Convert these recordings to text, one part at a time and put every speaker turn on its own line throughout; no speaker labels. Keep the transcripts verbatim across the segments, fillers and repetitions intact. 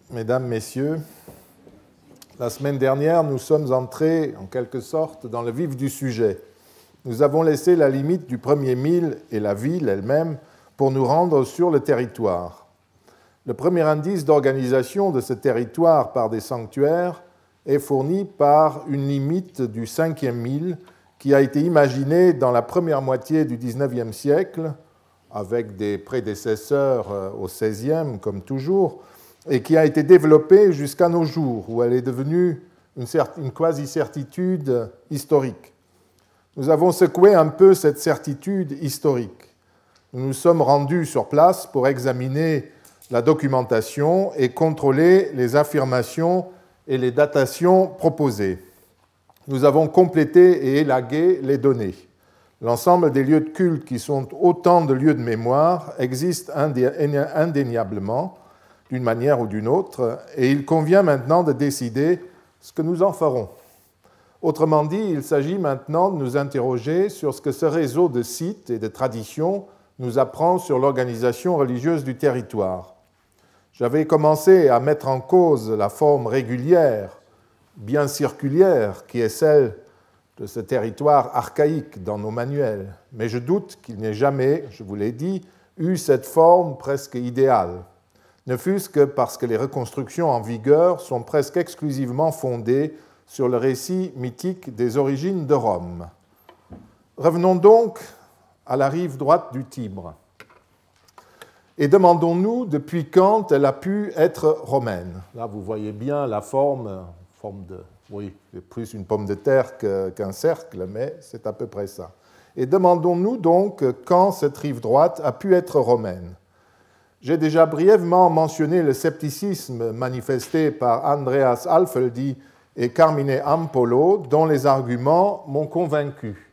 Mesdames, Messieurs, la semaine dernière, nous sommes entrés, en quelque sorte, dans le vif du sujet. Nous avons laissé la limite du premier mille et la ville elle-même pour nous rendre sur le territoire. Le premier indice d'organisation de ce territoire par des sanctuaires est fourni par une limite du cinquième mille qui a été imaginée dans la première moitié du dix-neuvième siècle, avec des prédécesseurs au seizième, comme toujours, et qui a été développée jusqu'à nos jours, où elle est devenue une, une quasi-certitude historique. Nous avons secoué un peu cette certitude historique. Nous nous sommes rendus sur place pour examiner la documentation et contrôler les affirmations et les datations proposées. Nous avons complété et élagué les données. L'ensemble des lieux de culte qui sont autant de lieux de mémoire existent indéniablement, d'une manière ou d'une autre, et il convient maintenant de décider ce que nous en ferons. Autrement dit, il s'agit maintenant de nous interroger sur ce que ce réseau de sites et de traditions nous apprend sur l'organisation religieuse du territoire. J'avais commencé à mettre en cause la forme régulière, bien circulaire, qui est celle de ce territoire archaïque dans nos manuels, mais je doute qu'il n'ait jamais, je vous l'ai dit, eu cette forme presque idéale, ne fût-ce que parce que les reconstructions en vigueur sont presque exclusivement fondées sur le récit mythique des origines de Rome. Revenons donc à la rive droite du Tibre. Et demandons-nous depuis quand elle a pu être romaine. Là, vous voyez bien la forme, forme de, oui, plus une pomme de terre qu'un cercle, mais c'est à peu près ça. Et demandons-nous donc quand cette rive droite a pu être romaine. J'ai déjà brièvement mentionné le scepticisme manifesté par Andreas Alfeldi et Carmine Ampolo, dont les arguments m'ont convaincu.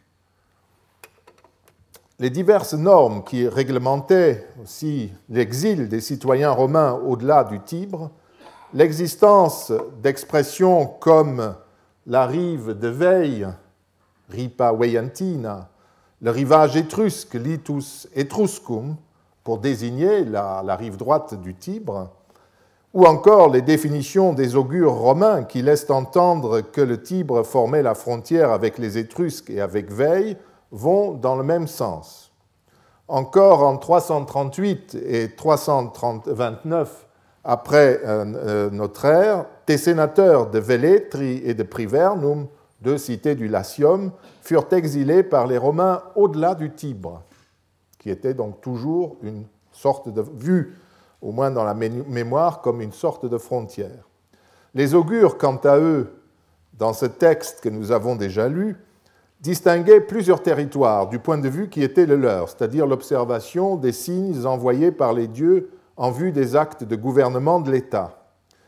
Les diverses normes qui réglementaient aussi l'exil des citoyens romains au-delà du Tibre, l'existence d'expressions comme la rive de Veille, ripa veientina, le rivage étrusque, litus etruscum, pour désigner la, la rive droite du Tibre, ou encore les définitions des augures romains qui laissent entendre que le Tibre formait la frontière avec les Étrusques et avec Veille, vont dans le même sens. Encore en trois cent trente-huit et trois cent vingt-neuf après euh, notre ère, des sénateurs de Velletri et de Privernum, deux cités du Latium, furent exilés par les Romains au-delà du Tibre, qui était donc toujours une sorte de vue, au moins dans la mémoire, comme une sorte de frontière. Les augures, quant à eux, dans ce texte que nous avons déjà lu, distinguaient plusieurs territoires du point de vue qui était le leur, c'est-à-dire l'observation des signes envoyés par les dieux en vue des actes de gouvernement de l'État.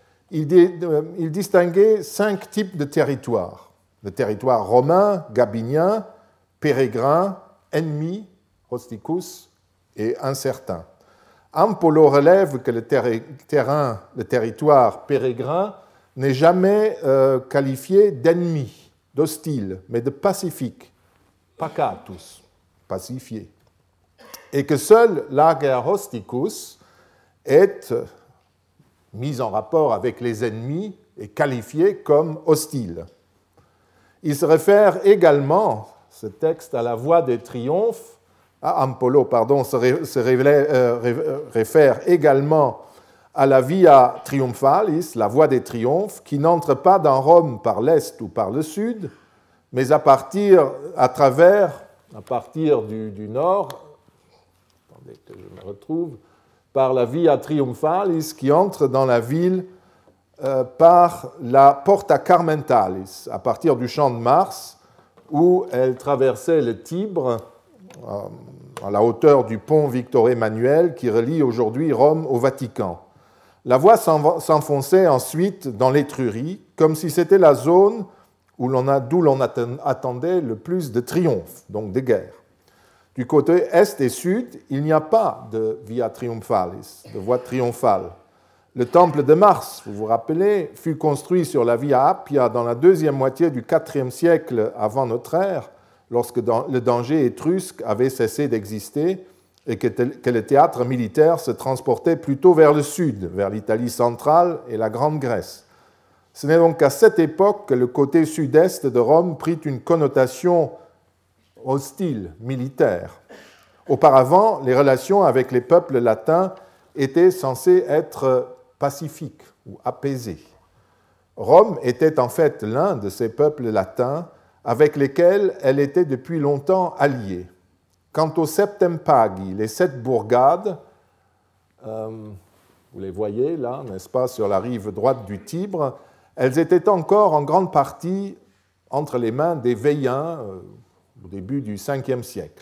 Ils distinguaient cinq types de territoires. Le territoire romain, gabinien, pérégrin, ennemi, rusticus et incertain. Ampolo relève que le terrain, le territoire pérégrin n'est jamais euh, qualifié d'ennemi, d'hostile, mais de pacifique, pacatus, pacifié, et que seul l'ager rusticus est mis en rapport avec les ennemis et qualifié comme hostile. Il se réfère également, ce texte, à la voie des triomphes. Ah, Ampolo, pardon, se, ré, se révélait, euh, ré, réfère également à la Via Triumphalis, la voie des triomphes, qui n'entre pas dans Rome par l'est ou par le sud, mais à partir, à travers, à partir du, du nord, attendez que je me retrouve, par la Via Triumphalis qui entre dans la ville euh, par la Porta Carmentalis, à partir du champ de Mars, où elle traversait le Tibre, à la hauteur du pont Victor Emmanuel qui relie aujourd'hui Rome au Vatican. La voie s'enfonçait ensuite dans l'Étrurie, comme si c'était la zone où l'on a, d'où l'on attendait le plus de triomphes, donc de guerres. Du côté est et sud, il n'y a pas de Via Triumphalis, de voie triomphale. Le temple de Mars, vous vous rappelez, fut construit sur la Via Appia dans la deuxième moitié du quatrième siècle avant notre ère, lorsque le danger étrusque avait cessé d'exister et que le théâtre militaire se transportait plutôt vers le sud, vers l'Italie centrale et la Grande Grèce. Ce n'est donc qu'à cette époque que le côté sud-est de Rome prit une connotation hostile, militaire. Auparavant, les relations avec les peuples latins étaient censées être pacifiques ou apaisées. Rome était en fait l'un de ces peuples latins avec lesquels elle était depuis longtemps alliée. Quant aux Septempagi, les sept bourgades, euh, vous les voyez là, n'est-ce pas, sur la rive droite du Tibre, elles étaient encore en grande partie entre les mains des Veiens euh, au début du cinquième siècle.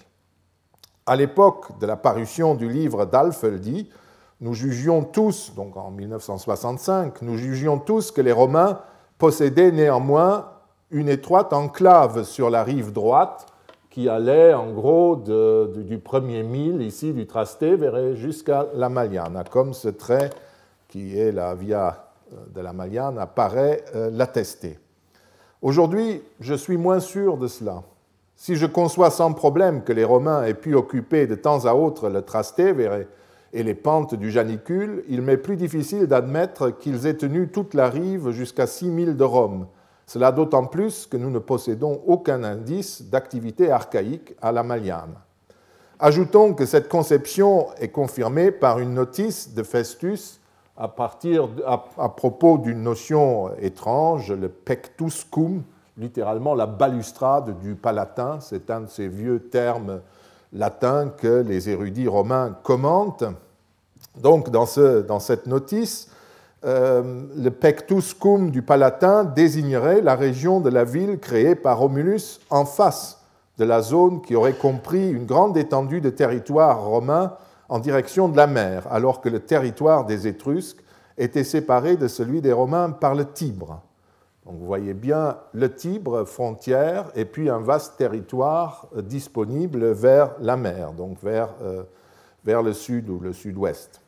À l'époque de la parution du livre d'Alfeldi, nous jugions tous, donc en mille neuf cent soixante-cinq, nous jugions tous que les Romains possédaient néanmoins une étroite enclave sur la rive droite qui allait en gros de, de, du premier mille ici du Trastevere jusqu'à la Magliana, comme ce trait qui est la via de la Magliana paraît euh, l'attester. Aujourd'hui, je suis moins sûr de cela. Si je conçois sans problème que les Romains aient pu occuper de temps à autre le Trastevere et les pentes du Janicule, il m'est plus difficile d'admettre qu'ils aient tenu toute la rive jusqu'à six milles de Rome. Cela d'autant plus que nous ne possédons aucun indice d'activité archaïque à la Magliana. Ajoutons que cette conception est confirmée par une notice de Festus à, partir de, à, à propos d'une notion étrange, le pectuscum, littéralement la balustrade du Palatin. C'est un de ces vieux termes latins que les érudits romains commentent. Donc, dans, ce, dans cette notice, euh, le pectuscum du Palatin désignerait la région de la ville créée par Romulus en face de la zone qui aurait compris une grande étendue de territoire romain en direction de la mer, alors que le territoire des Étrusques était séparé de celui des Romains par le Tibre. Donc vous voyez bien le Tibre, frontière, et puis un vaste territoire disponible vers la mer, donc vers, euh, vers le sud ou le sud-ouest.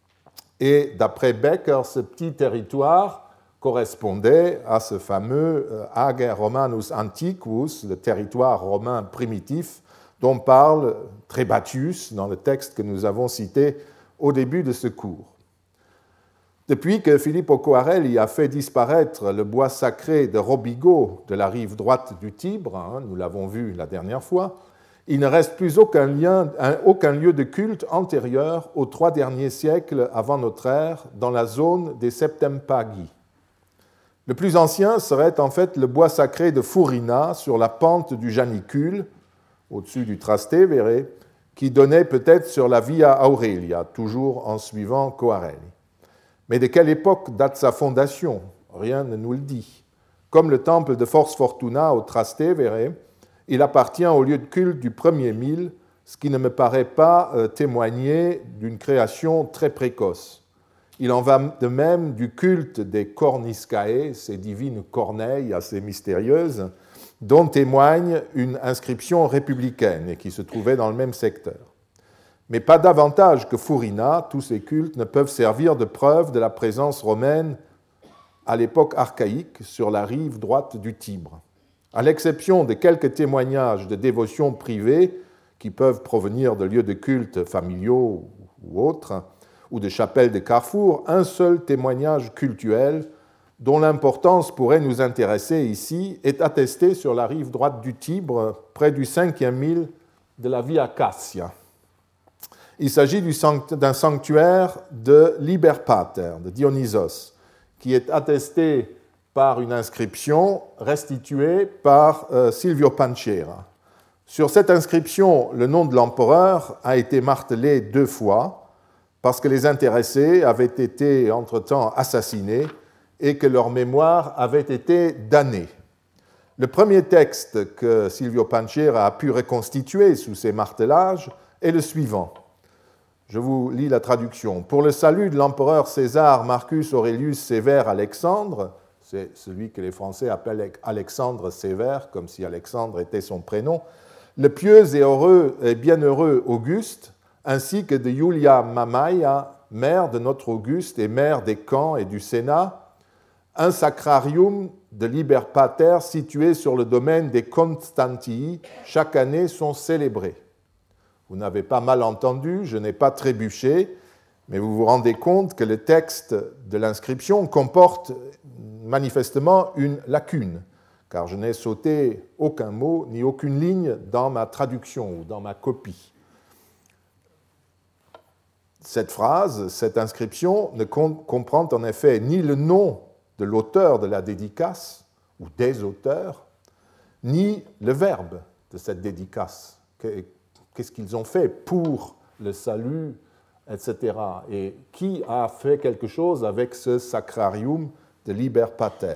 Et d'après Becker, ce petit territoire correspondait à ce fameux Ager Romanus Antiquus, le territoire romain primitif, dont parle Trebatius dans le texte que nous avons cité au début de ce cours. Depuis que Filippo Coarelli a fait disparaître le bois sacré de Robigo de la rive droite du Tibre, hein, nous l'avons vu la dernière fois, il ne reste plus aucun, lien, aucun lieu de culte antérieur aux trois derniers siècles avant notre ère dans la zone des Septempagi. Le plus ancien serait en fait le bois sacré de Furina sur la pente du Janicule, au-dessus du Trastevere, qui donnait peut-être sur la Via Aurelia, toujours en suivant Coarelli. Mais de quelle époque date sa fondation? Rien ne nous le dit. Comme le temple de Fors Fortuna au Trastevere, il appartient au lieu de culte du premier mille, ce qui ne me paraît pas témoigner d'une création très précoce. Il en va de même du culte des Corniscae, ces divines corneilles assez mystérieuses, dont témoigne une inscription républicaine et qui se trouvait dans le même secteur. Mais pas davantage que Furina, tous ces cultes ne peuvent servir de preuve de la présence romaine à l'époque archaïque sur la rive droite du Tibre. À l'exception de quelques témoignages de dévotion privée qui peuvent provenir de lieux de culte familiaux ou autres, ou de chapelles de carrefour, un seul témoignage cultuel dont l'importance pourrait nous intéresser ici est attesté sur la rive droite du Tibre, près du cinquième mille de la Via Cassia. Il s'agit d'un sanctuaire de Liber Pater, de Dionysos, qui est attesté par une inscription restituée par euh, Silvio Pancera. Sur cette inscription, le nom de l'empereur a été martelé deux fois parce que les intéressés avaient été entre-temps assassinés et que leur mémoire avait été damnée. Le premier texte que Silvio Pancera a pu reconstituer sous ces martelages est le suivant. Je vous lis la traduction. Pour le salut de l'empereur César Marcus Aurelius Sévère Alexandre, c'est celui que les Français appellent Alexandre Sévère, comme si Alexandre était son prénom, le pieux et heureux et bienheureux Auguste, ainsi que de Iulia Mamaia, mère de notre Auguste et mère des camps et du Sénat, un sacrarium de Liber Pater situé sur le domaine des Constantii, chaque année sont célébrés. Vous n'avez pas mal entendu, je n'ai pas trébuché, mais vous vous rendez compte que le texte de l'inscription comporte manifestement une lacune, car je n'ai sauté aucun mot ni aucune ligne dans ma traduction ou dans ma copie. Cette phrase, cette inscription ne comprend en effet ni le nom de l'auteur de la dédicace ou des auteurs, ni le verbe de cette dédicace. Qu'est-ce qu'ils ont fait pour le salut, et cetera. Et qui a fait quelque chose avec ce sacrarium de Liber Pater.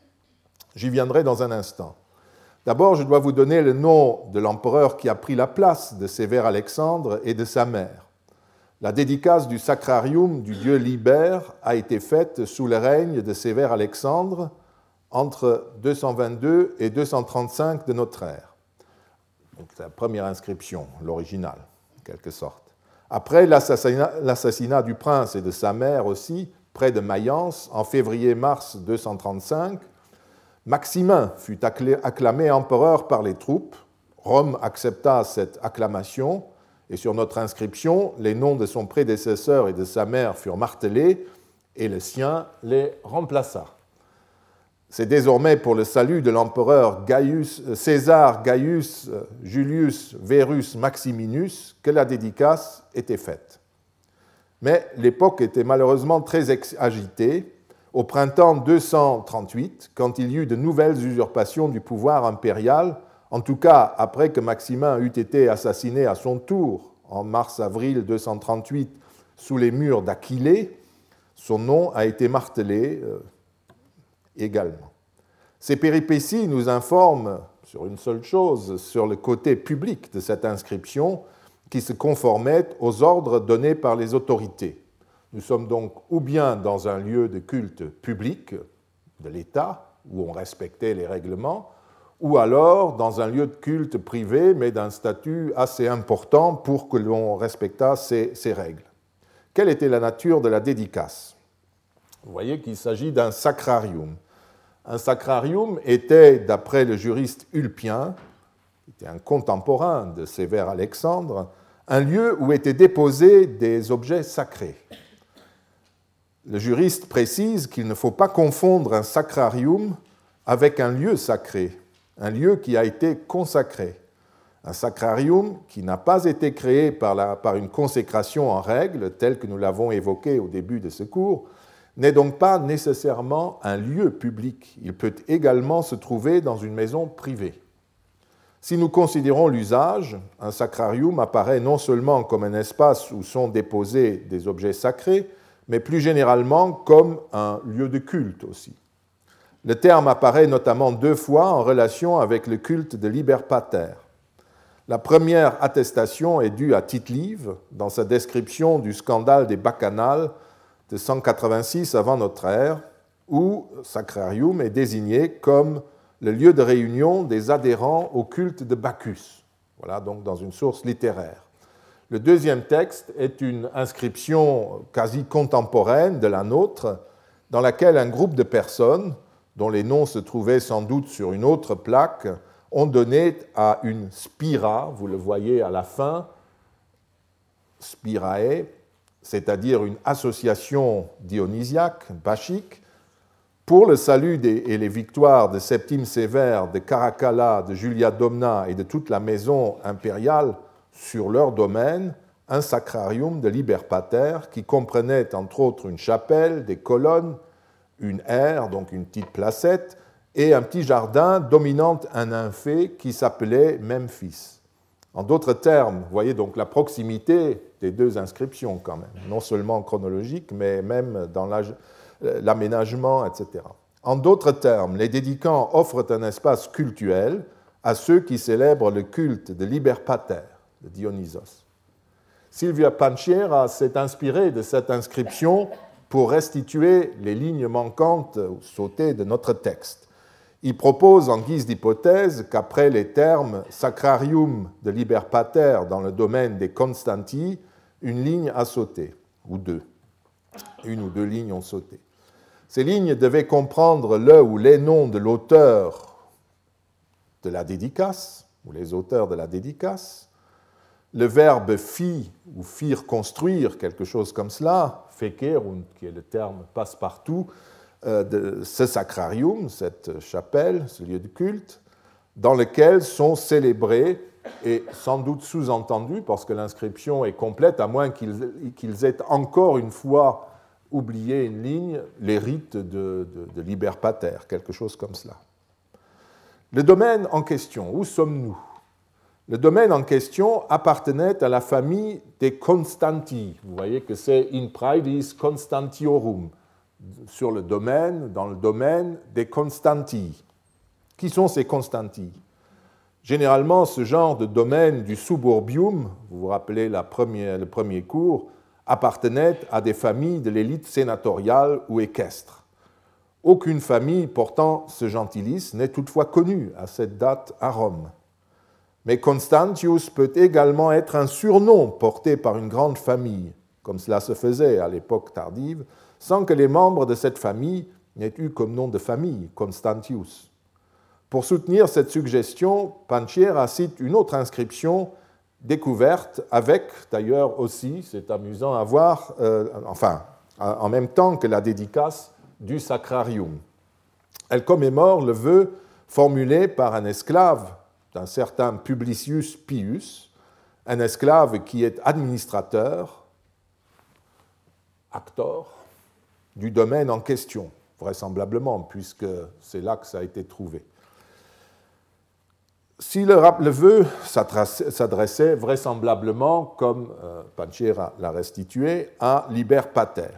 J'y viendrai dans un instant. D'abord, je dois vous donner le nom de l'empereur qui a pris la place de Sévère Alexandre et de sa mère. La dédicace du sacrarium du dieu Liber a été faite sous le règne de Sévère Alexandre entre deux cent vingt-deux et deux cent trente-cinq de notre ère. Donc, c'est la première inscription, l'original, en quelque sorte. Après l'assassinat, l'assassinat du prince et de sa mère aussi, près de Mayence, en février-mars deux cent trente-cinq, Maximin fut acclamé empereur par les troupes. Rome accepta cette acclamation, et sur notre inscription, les noms de son prédécesseur et de sa mère furent martelés, et le sien les remplaça. C'est désormais pour le salut de l'empereur Gaius, César Gaius Julius Verus Maximinus que la dédicace était faite. Mais l'époque était malheureusement très agitée. Au printemps deux cent trente-huit, quand il y eut de nouvelles usurpations du pouvoir impérial, en tout cas après que Maximin eut été assassiné à son tour en mars-avril deux cent trente-huit sous les murs d'Aquilée, son nom a été martelé euh, également. Ces péripéties nous informent sur une seule chose, sur le côté public de cette inscription qui se conformait aux ordres donnés par les autorités. Nous sommes donc ou bien dans un lieu de culte public de l'État, où on respectait les règlements, ou alors dans un lieu de culte privé, mais d'un statut assez important pour que l'on respectât ces, ces règles. Quelle était la nature de la dédicace ? Vous voyez qu'il s'agit d'un sacrarium. Un sacrarium était, d'après le juriste Ulpien, qui était un contemporain de Sévère Alexandre, un lieu où étaient déposés des objets sacrés. Le juriste précise qu'il ne faut pas confondre un sacrarium avec un lieu sacré, un lieu qui a été consacré. Un sacrarium qui n'a pas été créé par, la, par une consécration en règle, telle que nous l'avons évoquée au début de ce cours, n'est donc pas nécessairement un lieu public. Il peut également se trouver dans une maison privée. Si nous considérons l'usage, un sacrarium apparaît non seulement comme un espace où sont déposés des objets sacrés, mais plus généralement comme un lieu de culte aussi. Le terme apparaît notamment deux fois en relation avec le culte de Liber Pater. La première attestation est due à Tite-Live dans sa description du scandale des bacchanales de cent quatre-vingt-six avant notre ère, où Sacrarium est désigné comme le lieu de réunion des adhérents au culte de Bacchus. Voilà, donc dans une source littéraire. Le deuxième texte est une inscription quasi contemporaine de la nôtre, dans laquelle un groupe de personnes, dont les noms se trouvaient sans doute sur une autre plaque, ont donné à une spira, vous le voyez à la fin, spirae, c'est-à-dire une association dionysiaque, bachique, pour le salut des, et les victoires de Septime Sévère, de Caracalla, de Julia Domna et de toute la maison impériale sur leur domaine, un sacrarium de Liber Pater qui comprenait entre autres une chapelle, des colonnes, une aire, donc une petite placette, et un petit jardin dominant un nymphée qui s'appelait Memphis. En d'autres termes, vous voyez donc la proximité des deux inscriptions quand même, non seulement chronologique, mais même dans l'aménagement, et cetera. En d'autres termes, les dédicants offrent un espace cultuel à ceux qui célèbrent le culte de Liber Pater, de Dionysos. Silvia Panciera s'est inspirée de cette inscription pour restituer les lignes manquantes ou sautées de notre texte. Il propose en guise d'hypothèse qu'après les termes Sacrarium de Liber Pater dans le domaine des Constantii, une ligne a sauté, ou deux. Une ou deux lignes ont sauté. Ces lignes devaient comprendre le ou les noms de l'auteur de la dédicace, ou les auteurs de la dédicace, le verbe fi ou fir construire, quelque chose comme cela, fekerund, qui est le terme passe-partout, euh, de ce sacrarium, cette chapelle, ce lieu de culte, dans lequel sont célébrés, et sans doute sous-entendu, parce que l'inscription est complète, à moins qu'ils, qu'ils aient encore une fois oublié une ligne, les rites de, de, de liber pater, quelque chose comme cela. Le domaine en question, où sommes-nous? Le domaine en question appartenait à la famille des Constantii. Vous voyez que c'est in praedis Constantiorum, sur le domaine, dans le domaine des Constantii. Qui sont ces Constantii? Généralement, ce genre de domaine du suburbium, vous vous rappelez la première, le premier cours, appartenait à des familles de l'élite sénatoriale ou équestre. Aucune famille portant ce gentilice n'est toutefois connue à cette date à Rome. Mais Constantius peut également être un surnom porté par une grande famille, comme cela se faisait à l'époque tardive, sans que les membres de cette famille n'aient eu comme nom de famille Constantius. Pour soutenir cette suggestion, Panchera cite une autre inscription découverte avec, d'ailleurs aussi, c'est amusant à voir, euh, enfin, en même temps que la dédicace du Sacrarium. Elle commémore le vœu formulé par un esclave d'un certain Publicius Pius, un esclave qui est administrateur, actor, du domaine en question, vraisemblablement, puisque c'est là que ça a été trouvé. Si le, le vœu s'adressait vraisemblablement, comme euh, Panchera l'a restitué, à liber pater.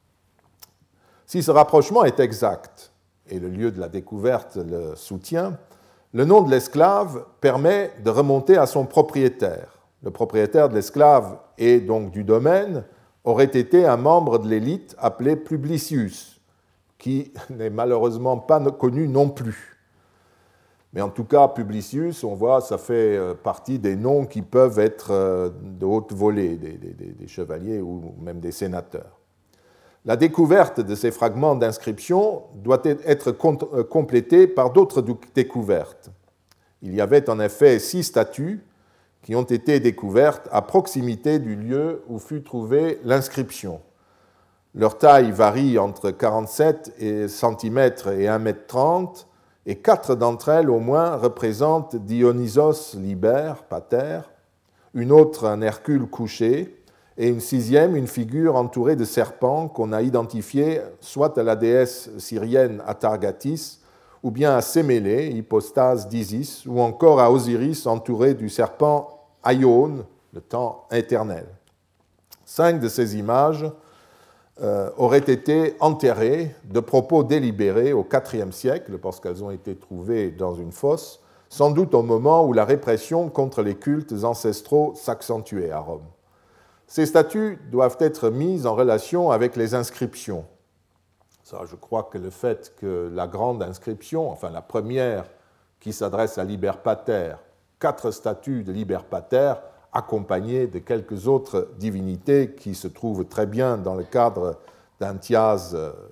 Si ce rapprochement est exact, et le lieu de la découverte le soutient, le nom de l'esclave permet de remonter à son propriétaire. Le propriétaire de l'esclave et donc du domaine aurait été un membre de l'élite appelé Publicius, qui n'est malheureusement pas connu non plus. Mais en tout cas, Publicius, on voit, ça fait partie des noms qui peuvent être de haute volée, des, des, des chevaliers ou même des sénateurs. La découverte de ces fragments d'inscription doit être complétée par d'autres découvertes. Il y avait en effet six statues qui ont été découvertes à proximité du lieu où fut trouvée l'inscription. Leur taille varie entre quarante-sept centimètres et un mètre trente, et quatre d'entre elles au moins représentent Dionysos liber, pater, une autre un Hercule couché, et une sixième une figure entourée de serpents qu'on a identifiée soit à la déesse syrienne Atargatis, ou bien à Sémélé, hypostase d'Isis, ou encore à Osiris entouré du serpent Aion, le temps éternel. Cinq de ces images Euh, auraient été enterrées de propos délibérés au quatrième siècle, parce qu'elles ont été trouvées dans une fosse, sans doute au moment où la répression contre les cultes ancestraux s'accentuait à Rome. Ces statues doivent être mises en relation avec les inscriptions. Ça, je crois que le fait que la grande inscription, enfin la première qui s'adresse à Liber Pater, quatre statues de Liber Pater, accompagné de quelques autres divinités qui se trouvent très bien dans le cadre d'un thiase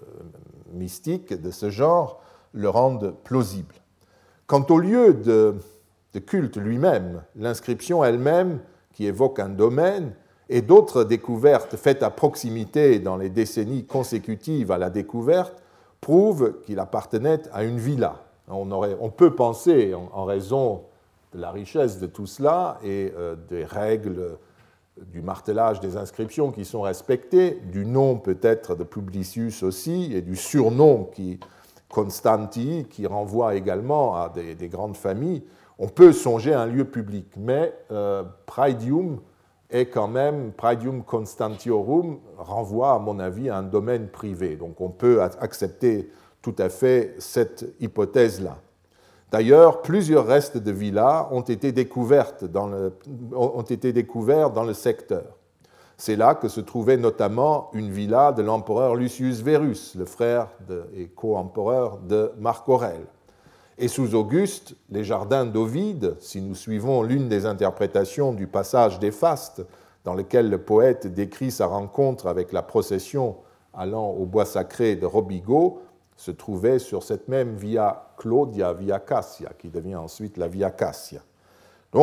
mystique de ce genre, le rendent plausible. Quant au lieu de, de culte lui-même, l'inscription elle-même, qui évoque un domaine, et d'autres découvertes faites à proximité dans les décennies consécutives à la découverte, prouvent qu'il appartenait à une villa. On, aurait, on peut penser, en, en raison de la richesse de tout cela et euh, des règles du martelage des inscriptions qui sont respectées, du nom peut-être de Publicius aussi, et du surnom qui, Constantii, qui renvoie également à des, des grandes familles, on peut songer à un lieu public. Mais euh, Praedium est quand même, Praedium Constantiorum renvoie, à mon avis, à un domaine privé. Donc on peut accepter tout à fait cette hypothèse-là. D'ailleurs, plusieurs restes de villas ont été, découvertes dans le, ont été découverts dans le secteur. C'est là que se trouvait notamment une villa de l'empereur Lucius Verus, le frère de, et co-empereur de Marc Aurèle. Et sous Auguste, les jardins d'Ovide, si nous suivons l'une des interprétations du passage des Fastes, dans lequel le poète décrit sa rencontre avec la procession allant au bois sacré de Robigo, se trouvait sur cette même Via Claudia, Via Cassia, qui devient ensuite la Via Cassia. Donc,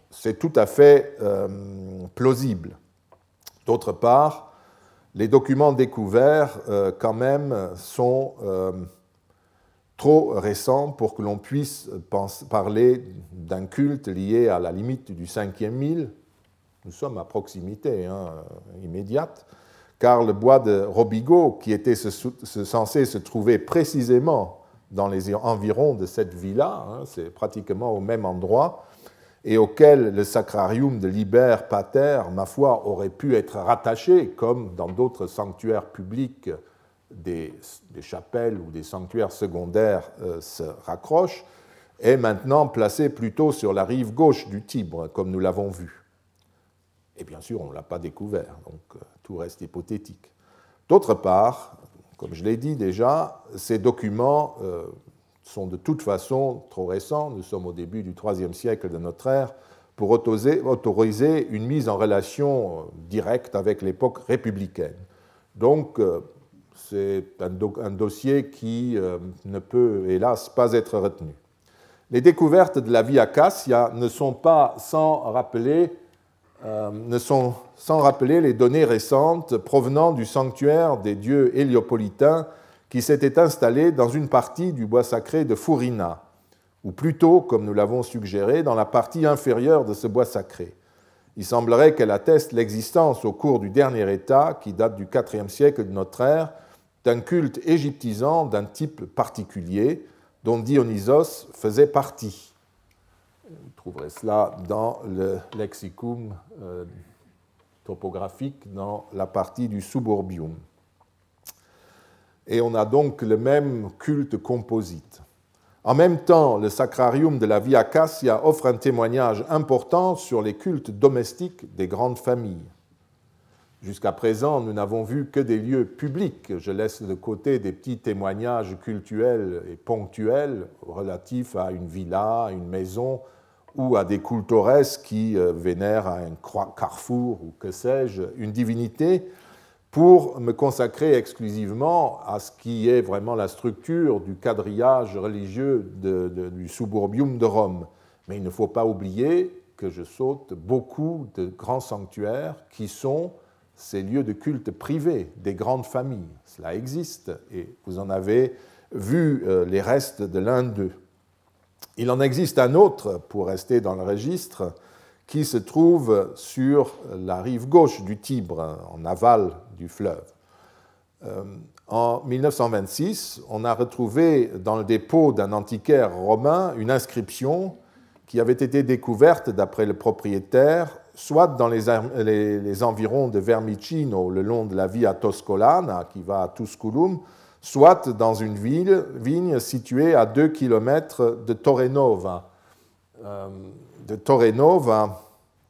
c'est tout à fait euh, plausible. D'autre part, les documents découverts, euh, quand même, sont euh, trop récents pour que l'on puisse pense, parler d'un culte lié à la limite du cinquième mille. Nous sommes à proximité hein, immédiate, car le bois de Robigo, qui était ce, ce, censé se trouver précisément dans les environs de cette villa, hein, c'est pratiquement au même endroit, et auquel le sacrarium de Liber Pater, ma foi, aurait pu être rattaché, comme dans d'autres sanctuaires publics, des, des chapelles ou des sanctuaires secondaires euh, se raccrochent, est maintenant placé plutôt sur la rive gauche du Tibre, comme nous l'avons vu. Et bien sûr, on ne l'a pas découvert, donc euh, tout reste hypothétique. D'autre part, comme je l'ai dit déjà, ces documents euh, sont de toute façon trop récents, nous sommes au début du troisième siècle de notre ère, pour autoriser, autoriser une mise en relation directe avec l'époque républicaine. Donc, euh, c'est un, do un dossier qui euh, ne peut, hélas, pas être retenu. Les découvertes de la Via Cassia ne sont pas sans rappeler, euh, ne sont sans rappeler les données récentes provenant du sanctuaire des dieux héliopolitains qui s'était installé dans une partie du bois sacré de Furina, ou plutôt, comme nous l'avons suggéré, dans la partie inférieure de ce bois sacré. Il semblerait qu'elle atteste l'existence au cours du dernier état, qui date du quatrième siècle de notre ère, d'un culte égyptisant d'un type particulier, dont Dionysos faisait partie. Vous trouverez cela dans le lexicum euh, topographique, dans la partie du suburbium. Et on a donc le même culte composite. En même temps, le sacrarium de la Via Cassia offre un témoignage important sur les cultes domestiques des grandes familles. Jusqu'à présent, nous n'avons vu que des lieux publics. Je laisse de côté des petits témoignages cultuels et ponctuels relatifs à une villa, à une maison ou à des cultores qui vénèrent à un carrefour ou que sais-je, une divinité, pour me consacrer exclusivement à ce qui est vraiment la structure du quadrillage religieux de, de, du suburbium de Rome. Mais il ne faut pas oublier que je saute beaucoup de grands sanctuaires qui sont ces lieux de culte privés des grandes familles. Cela existe et vous en avez vu les restes de l'un d'eux. Il en existe un autre, pour rester dans le registre, qui se trouve sur la rive gauche du Tibre, en aval du fleuve. Euh, en mille neuf cent vingt-six, on a retrouvé dans le dépôt d'un antiquaire romain une inscription qui avait été découverte, d'après le propriétaire, soit dans les, les, les environs de Vermicino, le long de la Via Toscolana, qui va à Tusculum, soit dans une ville, vigne située à deux kilomètres de Torrenova. Euh, de Torrenova,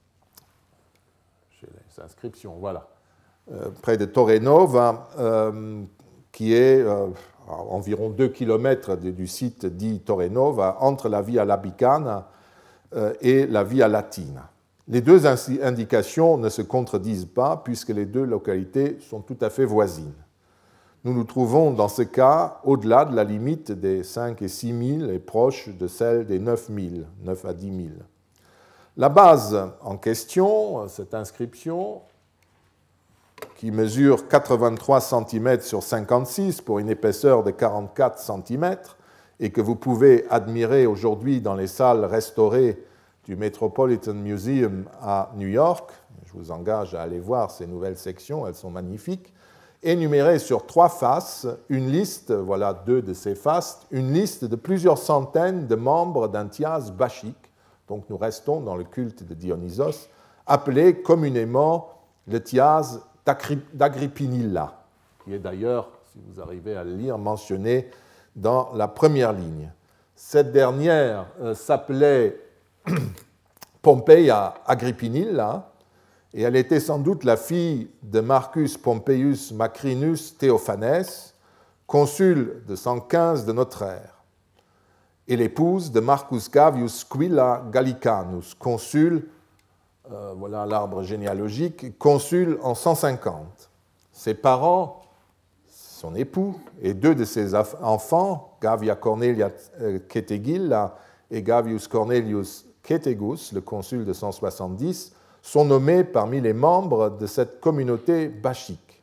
j'ai les inscriptions, voilà, euh, près de Torrenova, euh, qui est euh, à environ deux kilomètres du site dit Torrenova, entre la Via Labicana euh, et la Via Latina. Les deux indications ne se contredisent pas, puisque les deux localités sont tout à fait voisines. Nous nous trouvons dans ce cas au-delà de la limite des cinq et six mille et proche de celle des neuf mille, neuf à dix mille. La base en question, cette inscription, qui mesure quatre-vingt-trois centimètres sur cinquante-six pour une épaisseur de quarante-quatre centimètres et que vous pouvez admirer aujourd'hui dans les salles restaurées du Metropolitan Museum à New York, je vous engage à aller voir ces nouvelles sections, elles sont magnifiques, énumérée sur trois faces, une liste, voilà deux de ces faces, une liste de plusieurs centaines de membres d'un thias bachique, donc nous restons dans le culte de Dionysos, appelé communément le thias d'Agrippinilla, qui est d'ailleurs, si vous arrivez à le lire, mentionné dans la première ligne. Cette dernière euh, s'appelait Pompeia Agrippinilla, et elle était sans doute la fille de Marcus Pompeius Macrinus Theophanes, consul de cent quinze de notre ère, et l'épouse de Marcus Gavius Squilla Gallicanus, consul, euh, voilà l'arbre généalogique, consul en cent cinquante. Ses parents, son époux, et deux de ses enfants, Gavia Cornelia Cetegilla et Gavius Cornelius Cethegus, le consul de cent soixante-dix, sont nommés parmi les membres de cette communauté bachique.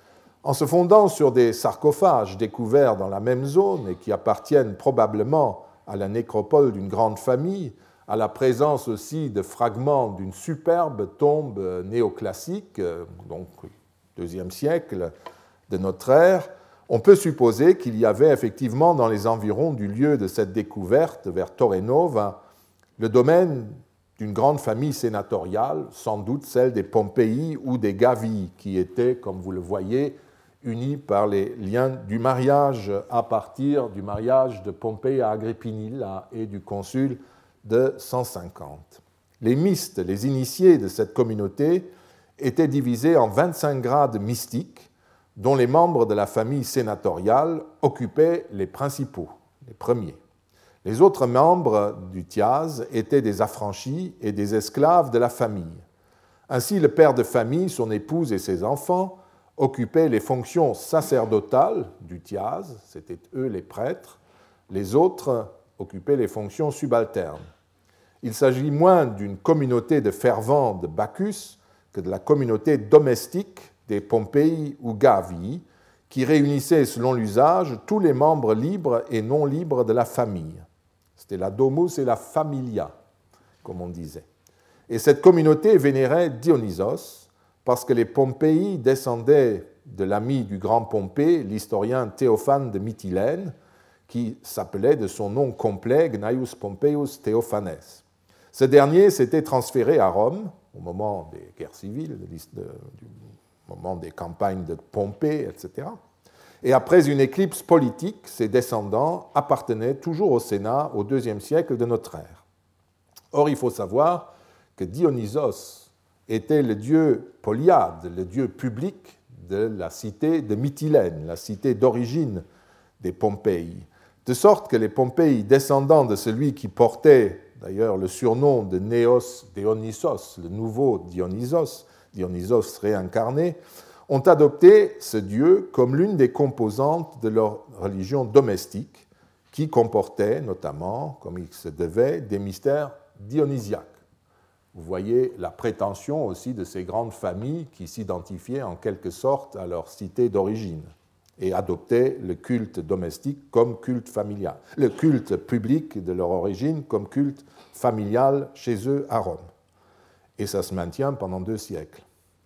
En se fondant sur des sarcophages découverts dans la même zone et qui appartiennent probablement à la nécropole d'une grande famille, à la présence aussi de fragments d'une superbe tombe néoclassique, donc deuxième siècle de notre ère, on peut supposer qu'il y avait effectivement dans les environs du lieu de cette découverte, vers Torrenova, le domaine d'une grande famille sénatoriale, sans doute celle des Pompéi ou des Gavii, qui étaient, comme vous le voyez, unis par les liens du mariage à partir du mariage de Pompée à Agrippinilla et du consul de cent cinquante. Les mystes, les initiés de cette communauté, étaient divisés en vingt-cinq grades mystiques, dont les membres de la famille sénatoriale occupaient les principaux, les premiers. Les autres membres du Thiaz étaient des affranchis et des esclaves de la famille. Ainsi, le père de famille, son épouse et ses enfants occupaient les fonctions sacerdotales du Thiaz, c'étaient eux les prêtres, les autres occupaient les fonctions subalternes. Il s'agit moins d'une communauté de fervents de Bacchus que de la communauté domestique des Pompéi ou Gavii, qui réunissait selon l'usage tous les membres libres et non libres de la famille. C'était la domus et la familia, comme on disait. Et cette communauté vénérait Dionysos, parce que les Pompéi descendaient de l'ami du grand Pompée, l'historien Théophane de Mytilène, qui s'appelait de son nom complet Gnaeus Pompeius Théophanes. Ce dernier s'était transféré à Rome au moment des guerres civiles, du moment des campagnes de Pompée, et cetera. Et après une éclipse politique, ses descendants appartenaient toujours au Sénat au deuxième siècle de notre ère. Or, il faut savoir que Dionysos était le dieu Polyade, le dieu public de la cité de Mytilène, la cité d'origine des Pompéi. De sorte que les Pompéi, descendants de celui qui portait d'ailleurs le surnom de Néos Dionysos, le nouveau Dionysos, Dionysos réincarné, ont adopté ce dieu comme l'une des composantes de leur religion domestique, qui comportait notamment, comme il se devait, des mystères dionysiaques. Vous voyez la prétention aussi de ces grandes familles qui s'identifiaient en quelque sorte à leur cité d'origine et adoptaient le culte domestique comme culte familial, le culte public de leur origine comme culte familial chez eux à Rome. Et ça se maintient pendant deux siècles.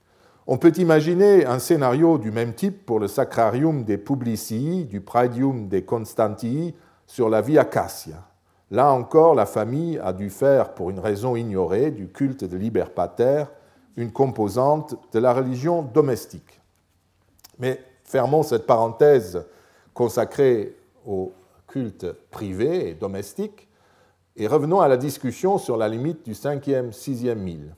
On peut imaginer un scénario du même type pour le Sacrarium des Publicii, du Praedium des Constantii sur la Via Cassia. Là encore, la famille a dû faire, pour une raison ignorée, du culte de Liber Pater une composante de la religion domestique. Mais fermons cette parenthèse consacrée au culte privé et domestique et revenons à la discussion sur la limite du cinquième sixième mille.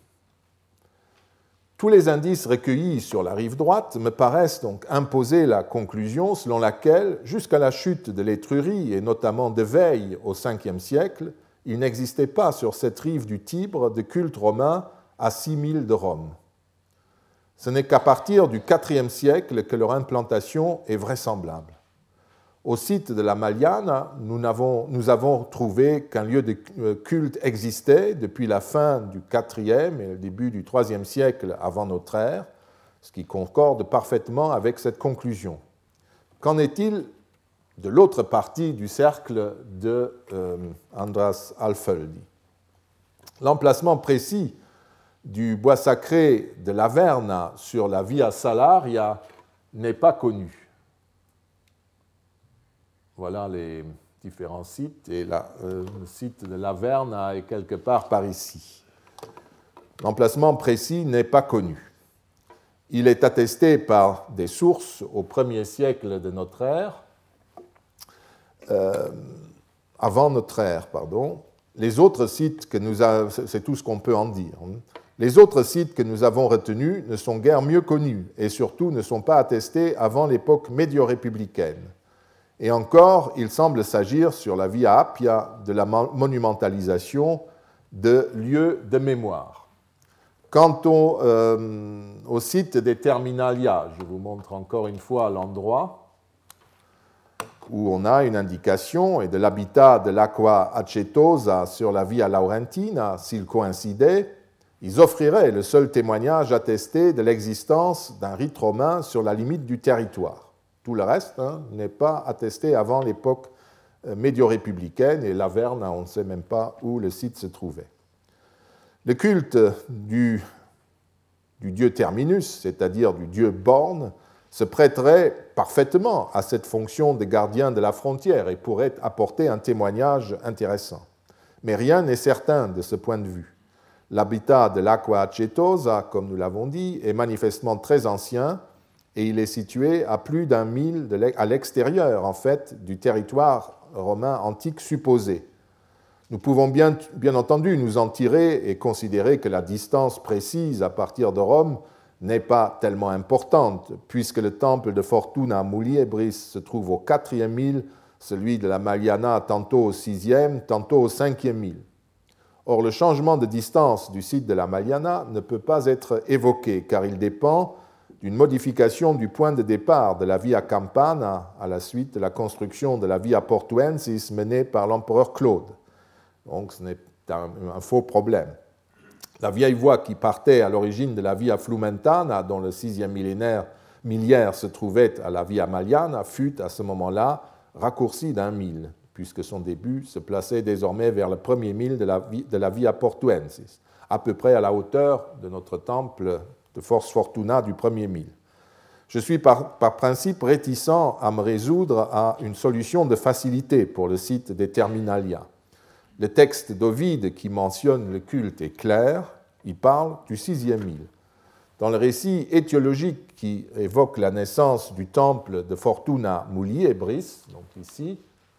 Tous les indices recueillis sur la rive droite me paraissent donc imposer la conclusion selon laquelle, jusqu'à la chute de l'Étrurie et notamment de Veille au cinquième siècle, il n'existait pas sur cette rive du Tibre de culte romain à six milles de Rome. Ce n'est qu'à partir du quatrième siècle que leur implantation est vraisemblable. Au site de la Maliana, nous avons, nous avons trouvé qu'un lieu de culte existait depuis la fin du quatrième et le début du troisième siècle avant notre ère, ce qui concorde parfaitement avec cette conclusion. Qu'en est-il de l'autre partie du cercle de euh, Andras Alföldi? L'emplacement précis du bois sacré de l'Averna sur la Via Salaria n'est pas connu. Voilà les différents sites, et la, euh, le site de l'Averna est quelque part par ici. L'emplacement précis n'est pas connu. Il est attesté par des sources au premier siècle de notre ère, euh, avant notre ère, pardon. Les autres sites que nous avons, c'est tout ce qu'on peut en dire. Les autres sites que nous avons retenus ne sont guère mieux connus et surtout ne sont pas attestés avant l'époque médio-républicaine. Et encore, il semble s'agir sur la Via Appia de la monumentalisation de lieux de mémoire. Quant au, euh, au site des Terminalia, je vous montre encore une fois l'endroit. où on a une indication, et de l'habitat de l'Aqua Acetosa sur la Via Laurentina, s'ils coïncidaient, ils offriraient le seul témoignage attesté de l'existence d'un rite romain sur la limite du territoire. Tout le reste hein, n'est pas attesté avant l'époque médio-républicaine, et l'Averne, on ne sait même pas où le site se trouvait. Le culte du, du dieu Terminus, c'est-à-dire du dieu borne, se prêterait parfaitement à cette fonction de gardien de la frontière et pourrait apporter un témoignage intéressant. Mais rien n'est certain de ce point de vue. L'habitat de l'Aqua Acetosa, comme nous l'avons dit, est manifestement très ancien et il est situé à plus d'un mille à l'extérieur, en fait, du territoire romain antique supposé. Nous pouvons bien, bien entendu nous en tirer et considérer que la distance précise à partir de Rome n'est pas tellement importante, puisque le temple de Fortuna Muliebris se trouve au quatrième mille, celui de la Maliana tantôt au sixième, tantôt au cinquième mille. Or, le changement de distance du site de la Maliana ne peut pas être évoqué, car il dépend d'une modification du point de départ de la Via Campana à la suite de la construction de la Via Portuensis menée par l'empereur Claude. Donc, ce n'est un, un faux problème. La vieille voie qui partait à l'origine de la Via Flumentana, dont le sixième millénaire, milliaire se trouvait à la Via Maliana, fut à ce moment-là raccourcie d'un mille, puisque son début se plaçait désormais vers le premier mille de la, de la Via Portuensis, à peu près à la hauteur de notre temple de Fors Fortuna du premier mille. Je suis par, par principe réticent à me résoudre à une solution de facilité pour le site des Terminalia. Le texte d'Ovide qui mentionne le culte est clair, il parle du sixième mille. Dans le récit étiologique qui évoque la naissance du temple de Fortuna Muliebris, donc ici,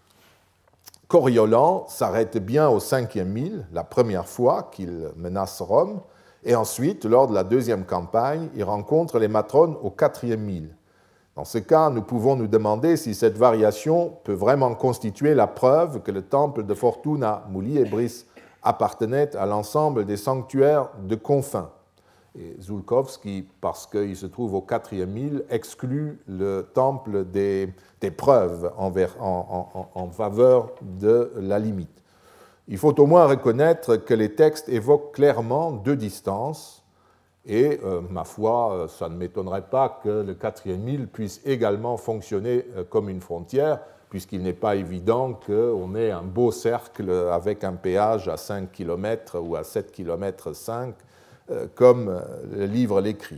Coriolan s'arrête bien au cinquième mille, la première fois qu'il menace Rome, et ensuite, lors de la deuxième campagne, il rencontre les matrones au quatrième mille. Dans ce cas, nous pouvons nous demander si cette variation peut vraiment constituer la preuve que le temple de Fortuna Muliebris appartenait à l'ensemble des sanctuaires de confins. Et Zulkowski, parce qu'il se trouve au quatrième mille, exclut le temple des, des preuves envers, en, en, en faveur de la limite. Il faut au moins reconnaître que les textes évoquent clairement deux distances, et, euh, ma foi, ça ne m'étonnerait pas que le quatrième mille puisse également fonctionner comme une frontière, puisqu'il n'est pas évident qu'on ait un beau cercle avec un péage à cinq kilomètres ou à sept kilomètres cinq, euh, comme le livre l'écrit.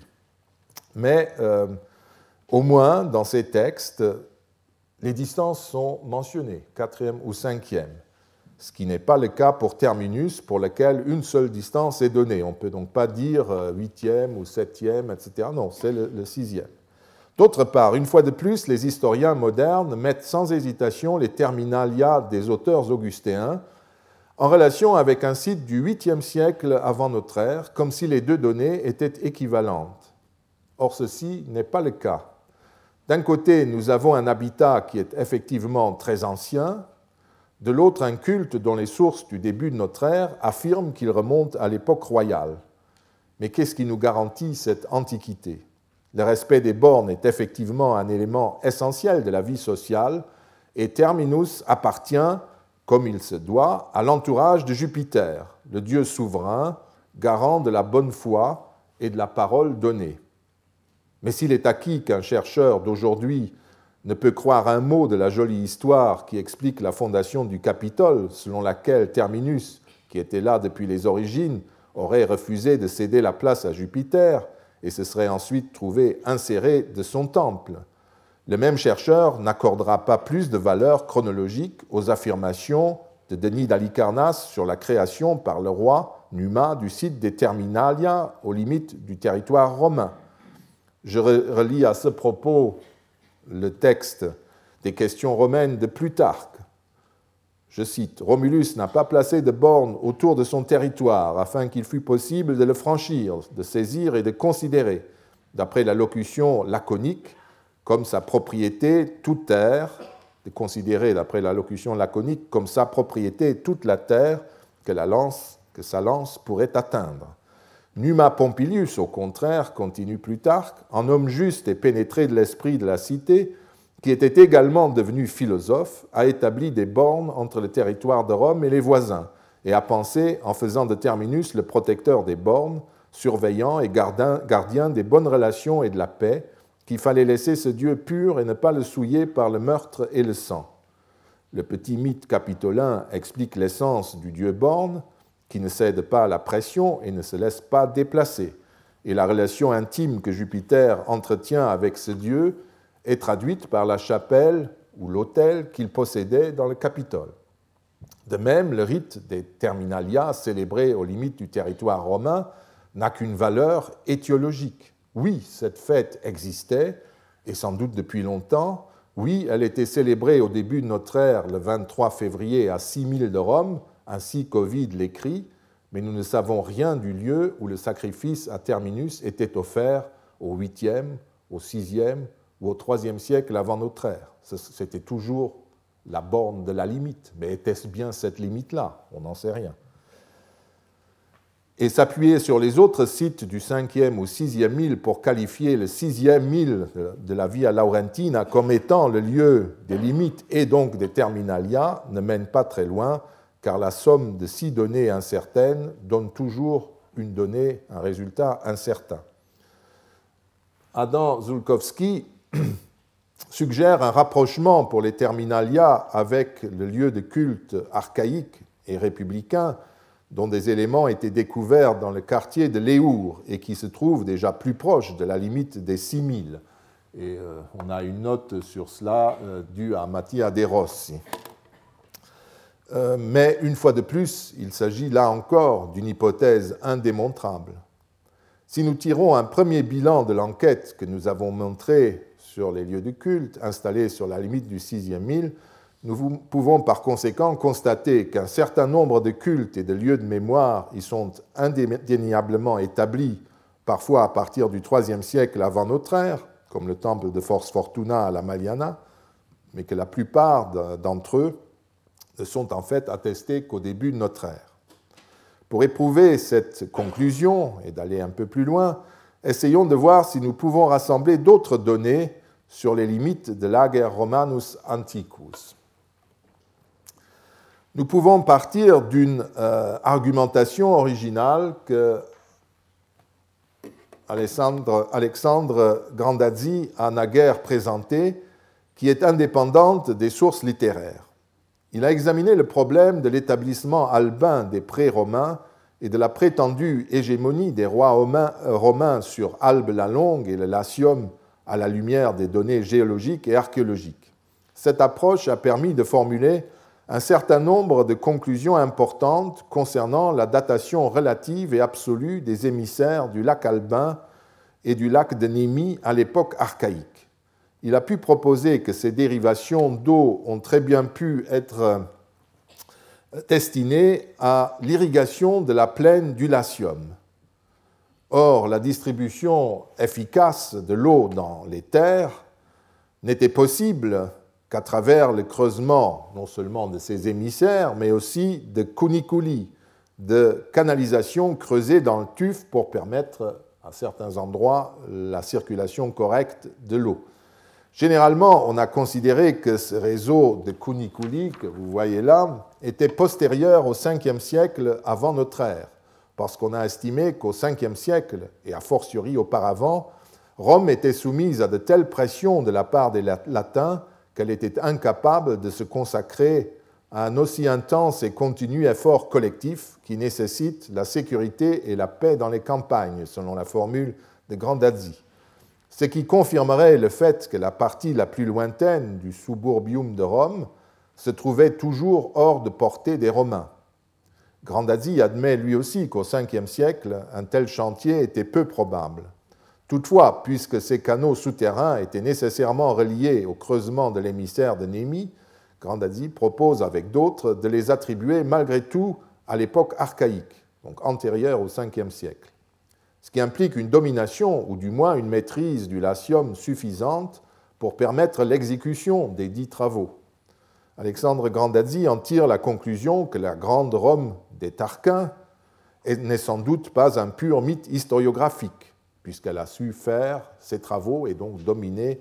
Mais, euh, au moins, dans ces textes, les distances sont mentionnées, quatrième ou cinquième, ce qui n'est pas le cas pour Terminus, pour lequel une seule distance est donnée. On ne peut donc pas dire huitième ou septième, et cetera. Non, c'est le, le sixième. D'autre part, une fois de plus, les historiens modernes mettent sans hésitation les terminalia des auteurs augustéens en relation avec un site du huitième siècle avant notre ère, comme si les deux données étaient équivalentes. Or, ceci n'est pas le cas. D'un côté, nous avons un habitat qui est effectivement très ancien, de l'autre, un culte dont les sources du début de notre ère affirment qu'il remonte à l'époque royale. Mais qu'est-ce qui nous garantit cette antiquité ? Le respect des bornes est effectivement un élément essentiel de la vie sociale et Terminus appartient, comme il se doit, à l'entourage de Jupiter, le dieu souverain, garant de la bonne foi et de la parole donnée. Mais s'il est acquis qu'un chercheur d'aujourd'hui ne peut croire un mot de la jolie histoire qui explique la fondation du Capitole, selon laquelle Terminus, qui était là depuis les origines, aurait refusé de céder la place à Jupiter et se serait ensuite trouvé inséré de son temple. Le même chercheur n'accordera pas plus de valeur chronologique aux affirmations de Denis d'Halicarnasse sur la création par le roi Numa du site des Terminalia aux limites du territoire romain. Je relis à ce propos le texte des questions romaines de Plutarque. Je cite, « Romulus n'a pas placé de bornes autour de son territoire afin qu'il fût possible de le franchir, de saisir et de considérer, d'après la locution laconique, comme sa propriété toute terre, de considérer d'après la locution laconique comme sa propriété toute la terre que, la lance, que sa lance pourrait atteindre. Numa Pompilius, au contraire, continue Plutarque, en homme juste et pénétré de l'esprit de la cité, qui était également devenu philosophe, a établi des bornes entre le territoire de Rome et les voisins, et a pensé, en faisant de Terminus le protecteur des bornes, surveillant et gardien des bonnes relations et de la paix, qu'il fallait laisser ce Dieu pur et ne pas le souiller par le meurtre et le sang. Le petit mythe capitolin explique l'essence du Dieu borne, qui ne cède pas à la pression et ne se laisse pas déplacer. Et la relation intime que Jupiter entretient avec ce Dieu est traduite par la chapelle ou l'autel qu'il possédait dans le Capitole. De même, le rite des Terminalia, célébré aux limites du territoire romain, n'a qu'une valeur étiologique. Oui, cette fête existait, et sans doute depuis longtemps. Oui, elle était célébrée au début de notre ère, le vingt-trois février, à six mille de Rome, ainsi qu'Ovide l'écrit, mais nous ne savons rien du lieu où le sacrifice à Terminus était offert au huitième, au sixième ou au troisième siècle avant notre ère. C'était toujours la borne de la limite, mais était-ce bien cette limite-là? On n'en sait rien. Et s'appuyer sur les autres sites du cinquième ou sixième mille pour qualifier le sixième mille de la Via Laurentina comme étant le lieu des limites et donc des Terminalia ne mène pas très loin, car la somme de six données incertaines donne toujours une donnée, un résultat incertain. Adam Zulkowski suggère un rapprochement pour les Terminalia avec le lieu de culte archaïque et républicain dont des éléments étaient découverts dans le quartier de Léour et qui se trouve déjà plus proche de la limite des six mille. Et euh, on a une note sur cela euh, due à Mattia De Rossi. Euh, mais une fois de plus, il s'agit là encore d'une hypothèse indémontrable. Si nous tirons un premier bilan de l'enquête que nous avons montrée sur les lieux de culte installés sur la limite du sixième mille, nous pouvons par conséquent constater qu'un certain nombre de cultes et de lieux de mémoire y sont indéniablement établis, parfois à partir du troisième siècle avant notre ère, comme le temple de Fors Fortuna à la Maliana, mais que la plupart d'entre eux ne sont en fait attestés qu'au début de notre ère. Pour éprouver cette conclusion et d'aller un peu plus loin, essayons de voir si nous pouvons rassembler d'autres données sur les limites de l'Ager Romanus Antiquus. Nous pouvons partir d'une euh, argumentation originale que Alexandre, Alexandre Grandazzi a naguère présentée, qui est indépendante des sources littéraires. Il a examiné le problème de l'établissement albin des pré-romains et de la prétendue hégémonie des rois romains sur Albe la Longue et le Latium à la lumière des données géologiques et archéologiques. Cette approche a permis de formuler un certain nombre de conclusions importantes concernant la datation relative et absolue des émissaires du lac Albin et du lac de Némi à l'époque archaïque. Il a pu proposer que ces dérivations d'eau ont très bien pu être destinées à l'irrigation de la plaine du Latium. Or, la distribution efficace de l'eau dans les terres n'était possible qu'à travers le creusement non seulement de ces émissaires, mais aussi de cuniculi, de canalisations creusées dans le tuf pour permettre à certains endroits la circulation correcte de l'eau. Généralement, on a considéré que ce réseau de cuniculi que vous voyez là était postérieur au cinquième siècle avant notre ère, parce qu'on a estimé qu'au cinquième siècle, et a fortiori auparavant, Rome était soumise à de telles pressions de la part des Latins qu'elle était incapable de se consacrer à un aussi intense et continu effort collectif qui nécessite la sécurité et la paix dans les campagnes, selon la formule de Grandazzi. Ce qui confirmerait le fait que la partie la plus lointaine du suburbium de Rome se trouvait toujours hors de portée des Romains. Grandazzi admet lui aussi qu'au cinquième siècle, un tel chantier était peu probable. Toutefois, puisque ces canaux souterrains étaient nécessairement reliés au creusement de l'émissaire de Némi, Grandazzi propose avec d'autres de les attribuer malgré tout à l'époque archaïque, donc antérieure au cinquième siècle, ce qui implique une domination ou du moins une maîtrise du Latium suffisante pour permettre l'exécution des dits travaux. Alexandre Grandazzi en tire la conclusion que la grande Rome des Tarquins n'est sans doute pas un pur mythe historiographique, puisqu'elle a su faire ses travaux et donc dominer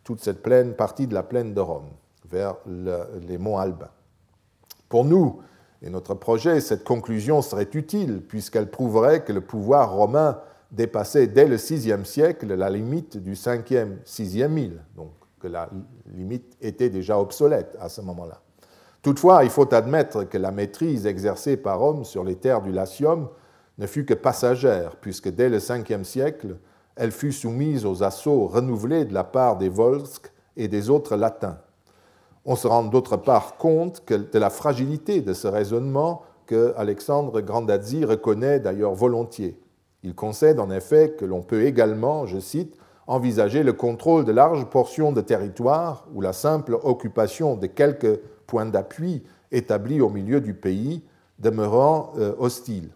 toute cette plaine, partie de la plaine de Rome, vers le, les monts Albins. Pour nous et notre projet, cette conclusion serait utile, puisqu'elle prouverait que le pouvoir romain dépassait dès le sixième siècle la limite du cinquième sixième mille, donc que la limite était déjà obsolète à ce moment-là. Toutefois, il faut admettre que la maîtrise exercée par Rome sur les terres du Latium ne fut que passagère, puisque dès le cinquième siècle, elle fut soumise aux assauts renouvelés de la part des Volsques et des autres latins. On se rend d'autre part compte de la fragilité de ce raisonnement que Alexandre Grandazzi reconnaît d'ailleurs volontiers. Il concède en effet que l'on peut également, je cite, envisager le contrôle de larges portions de territoire ou la simple occupation de quelques points d'appui établis au milieu du pays demeurant euh, hostiles.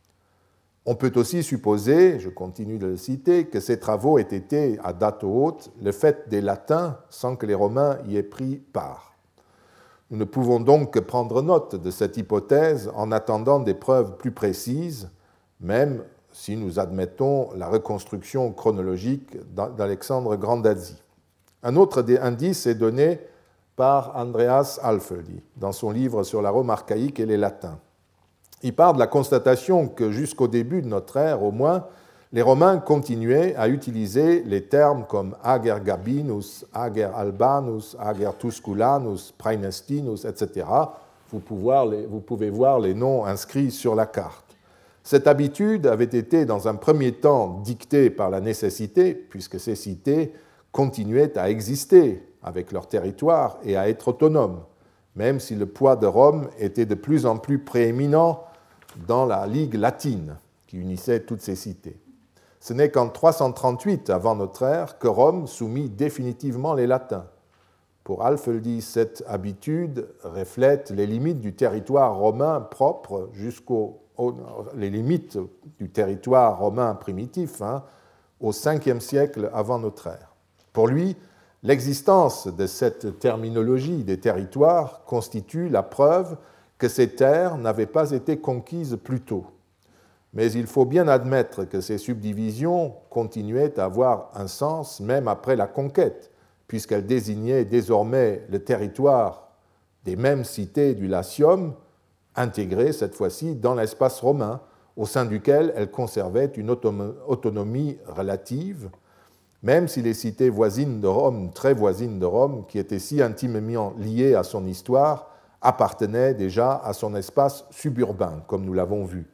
On peut aussi supposer, je continue de le citer, que ces travaux aient été, à date haute, le fait des Latins sans que les Romains y aient pris part. Nous ne pouvons donc que prendre note de cette hypothèse en attendant des preuves plus précises, même si nous admettons la reconstruction chronologique d'Alexandre Grandazzi. Un autre indice est donné par Andreas Alfeldi dans son livre sur la Rome archaïque et les Latins. Il part de la constatation que jusqu'au début de notre ère, au moins, les Romains continuaient à utiliser les termes comme ager Gabinus, ager Albanus, ager Tusculanus, Praenestinus, et cetera. Vous pouvez voir les noms inscrits sur la carte. Cette habitude avait été, dans un premier temps, dictée par la nécessité, puisque ces cités continuaient à exister avec leur territoire et à être autonomes, même si le poids de Rome était de plus en plus prééminent dans la Ligue latine qui unissait toutes ces cités. Ce n'est qu'en trois cent trente-huit avant notre ère que Rome soumit définitivement les Latins. Pour Alfeldi, cette habitude reflète les limites du territoire romain propre jusqu'aux les limites du territoire romain primitif hein, au cinquième siècle avant notre ère. Pour lui, l'existence de cette terminologie des territoires constitue la preuve que ces terres n'avaient pas été conquises plus tôt. Mais il faut bien admettre que ces subdivisions continuaient à avoir un sens même après la conquête, puisqu'elles désignaient désormais le territoire des mêmes cités du Latium, intégrées cette fois-ci dans l'espace romain, au sein duquel elles conservaient une autonomie relative, même si les cités voisines de Rome, très voisines de Rome, qui étaient si intimement liées à son histoire, appartenaient déjà à son espace suburbain, comme nous l'avons vu,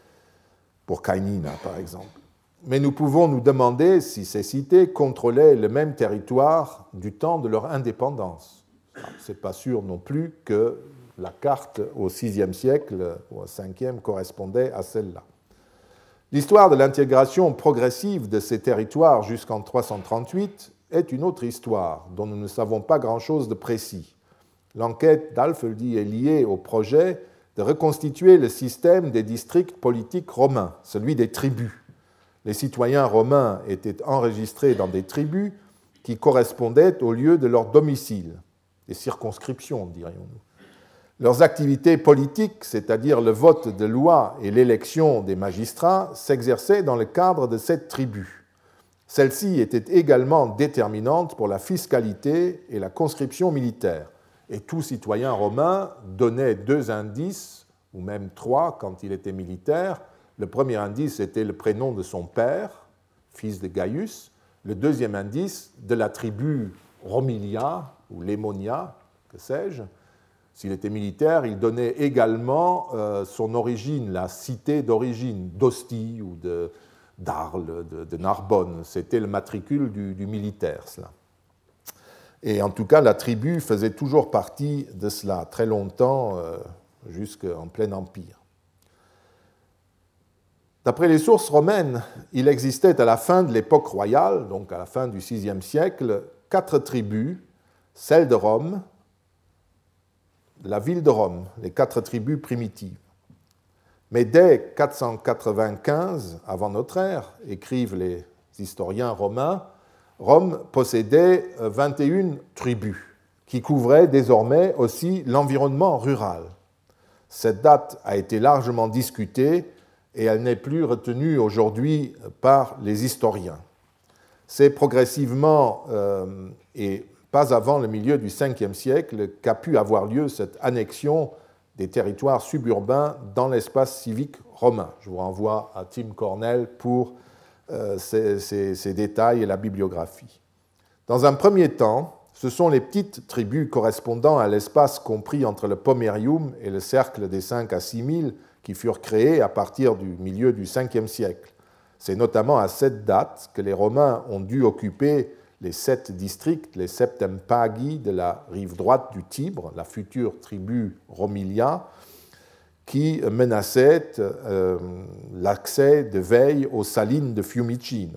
pour Cainina par exemple. Mais nous pouvons nous demander si ces cités contrôlaient le même territoire du temps de leur indépendance. Ce n'est pas sûr non plus que la carte au sixième siècle ou au cinquième correspondait à celle-là. L'histoire de l'intégration progressive de ces territoires jusqu'en trois cent trente-huit est une autre histoire dont nous ne savons pas grand-chose de précis. L'enquête d'Alfeldi est liée au projet de reconstituer le système des districts politiques romains, celui des tribus. Les citoyens romains étaient enregistrés dans des tribus qui correspondaient au lieu de leur domicile, des circonscriptions, dirions-nous. Leurs activités politiques, c'est-à-dire le vote de lois et l'élection des magistrats, s'exerçaient dans le cadre de cette tribu. Celle-ci était également déterminante pour la fiscalité et la conscription militaire. Et tout citoyen romain donnait deux indices, ou même trois quand il était militaire. Le premier indice était le prénom de son père, fils de Gaius. Le deuxième indice, de la tribu Romilia, ou Lémonia, que sais-je. S'il était militaire, il donnait également euh, son origine, la cité d'origine, d'Ostie ou de, d'Arles, de, de Narbonne. C'était le matricule du, du militaire, cela. Et en tout cas, la tribu faisait toujours partie de cela, très longtemps, euh, jusqu'en plein Empire. D'après les sources romaines, il existait à la fin de l'époque royale, donc à la fin du sixième siècle, quatre tribus, celle de Rome, la ville de Rome, les quatre tribus primitives. Mais dès quatre cent quatre-vingt-quinze avant notre ère, écrivent les historiens romains, Rome possédait vingt et une tribus, qui couvraient désormais aussi l'environnement rural. Cette date a été largement discutée et elle n'est plus retenue aujourd'hui par les historiens. C'est progressivement, euh, et pas avant le milieu du cinquième siècle, qu'a pu avoir lieu cette annexion des territoires suburbains dans l'espace civique romain. Je vous renvoie à Tim Cornell pour euh, ces, ces, ces détails et la bibliographie. Dans un premier temps, ce sont les petites tribus correspondant à l'espace compris entre le Pomerium et le cercle des cinq à six mille qui furent créés à partir du milieu du cinquième siècle. C'est notamment à cette date que les Romains ont dû occuper les sept districts, les septempagi de la rive droite du Tibre, la future tribu Romilia, qui menaçait euh, l'accès de Veille aux salines de Fiumicino,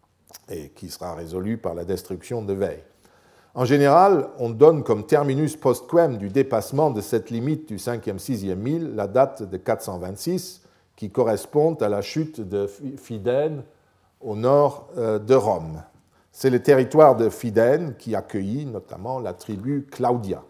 et qui sera résolu par la destruction de Veille. En général, on donne comme terminus postquem du dépassement de cette limite du cinquième sixième mille la date de quatre cent vingt-six, qui correspond à la chute de Fidène au nord de Rome. C'est le territoire de Fidène qui accueillit notamment la tribu Claudia.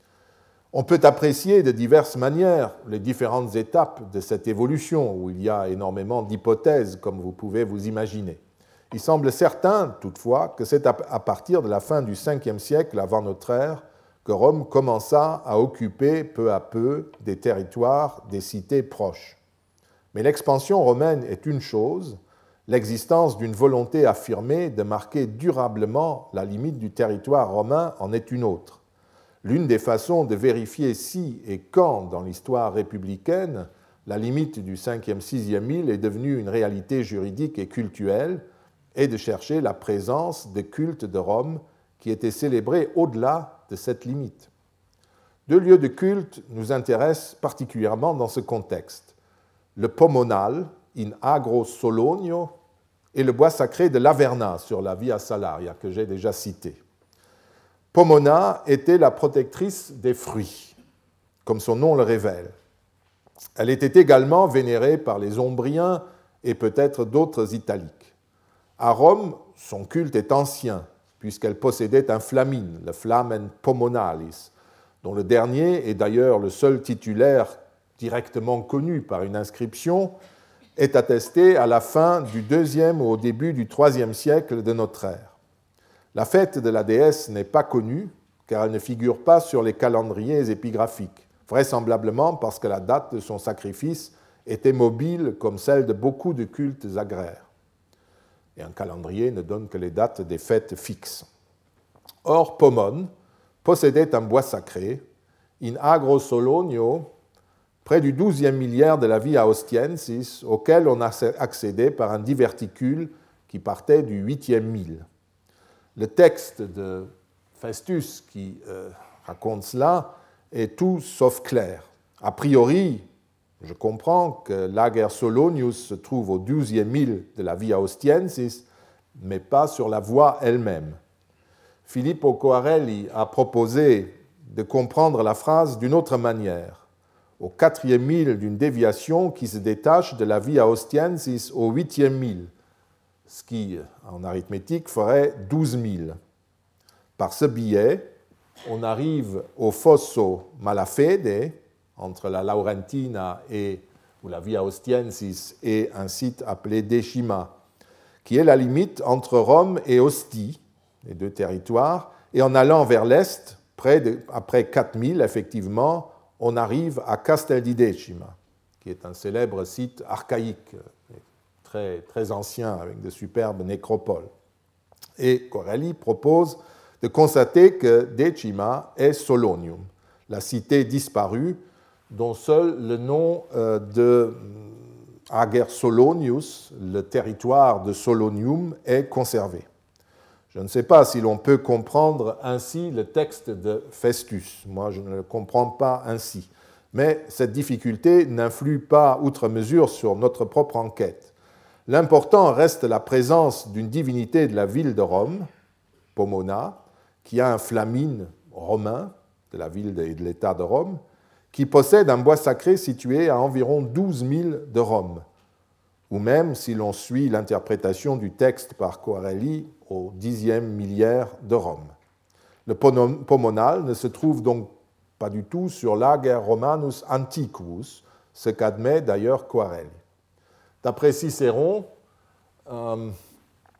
On peut apprécier de diverses manières les différentes étapes de cette évolution, où il y a énormément d'hypothèses, comme vous pouvez vous imaginer. Il semble certain, toutefois, que c'est à partir de la fin du cinquième siècle avant notre ère que Rome commença à occuper peu à peu des territoires des cités proches. Mais l'expansion romaine est une chose, l'existence d'une volonté affirmée de marquer durablement la limite du territoire romain en est une autre. L'une des façons de vérifier si et quand, dans l'histoire républicaine, la limite du cinquième sixième mille est devenue une réalité juridique et cultuelle, est de chercher la présence des cultes de Rome qui étaient célébrés au-delà de cette limite. Deux lieux de culte nous intéressent particulièrement dans ce contexte. Le Pomonal, in Agro Solonio, et le bois sacré de l'Averna sur la Via Salaria, que j'ai déjà cité. Pomona était la protectrice des fruits, comme son nom le révèle. Elle était également vénérée par les Ombriens et peut-être d'autres Italiques. À Rome, son culte est ancien, puisqu'elle possédait un flamine, le Flamen Pomonalis, dont le dernier est d'ailleurs le seul titulaire directement connu par une inscription, est attesté à la fin du deuxième ou au début du troisième siècle de notre ère. La fête de la déesse n'est pas connue, car elle ne figure pas sur les calendriers épigraphiques, vraisemblablement parce que la date de son sacrifice était mobile comme celle de beaucoup de cultes agraires. Et un calendrier ne donne que les dates des fêtes fixes. Or, Pomone possédait un bois sacré, in Agro Solonio, près du douzième milliaire de la Via Ostiensis, auquel on a accédé par un diverticule qui partait du huitième mille. Le texte de Festus qui euh, raconte cela est tout sauf clair. A priori, je comprends que l'Ager Solonius se trouve au douzième mille de la Via Ostiensis, mais pas sur la voie elle-même. Filippo Coarelli a proposé de comprendre la phrase d'une autre manière. Au quatrième mille d'une déviation qui se détache de la Via Ostiensis au huitième mille, ce qui, en arithmétique, ferait douze mille. Par ce biais, on arrive au Fosso Malafede, entre la Laurentina et ou la Via Ostiensis et un site appelé Decima, qui est la limite entre Rome et Ostie, les deux territoires, et en allant vers l'est, près de, après quatre mille, effectivement, on arrive à Castel di Decima, qui est un célèbre site archaïque, très, très ancien, avec de superbes nécropoles. Et Corelli propose de constater que Decima est Solonium, la cité disparue, dont seul le nom de Ager Solonius, le territoire de Solonium, est conservé. Je ne sais pas si l'on peut comprendre ainsi le texte de Festus. Moi, je ne le comprends pas ainsi. Mais cette difficulté n'influe pas outre mesure sur notre propre enquête. L'important reste la présence d'une divinité de la ville de Rome, Pomona, qui a un flamine romain de la ville et de l'État de Rome, qui possède un bois sacré situé à environ douze mille de Rome, ou même, si l'on suit l'interprétation du texte par Coarelli, au dixième milliaire de Rome. Le Pomonal ne se trouve donc pas du tout sur l'Ager Romanus Antiquus, ce qu'admet d'ailleurs Coarelli. D'après Cicéron, euh,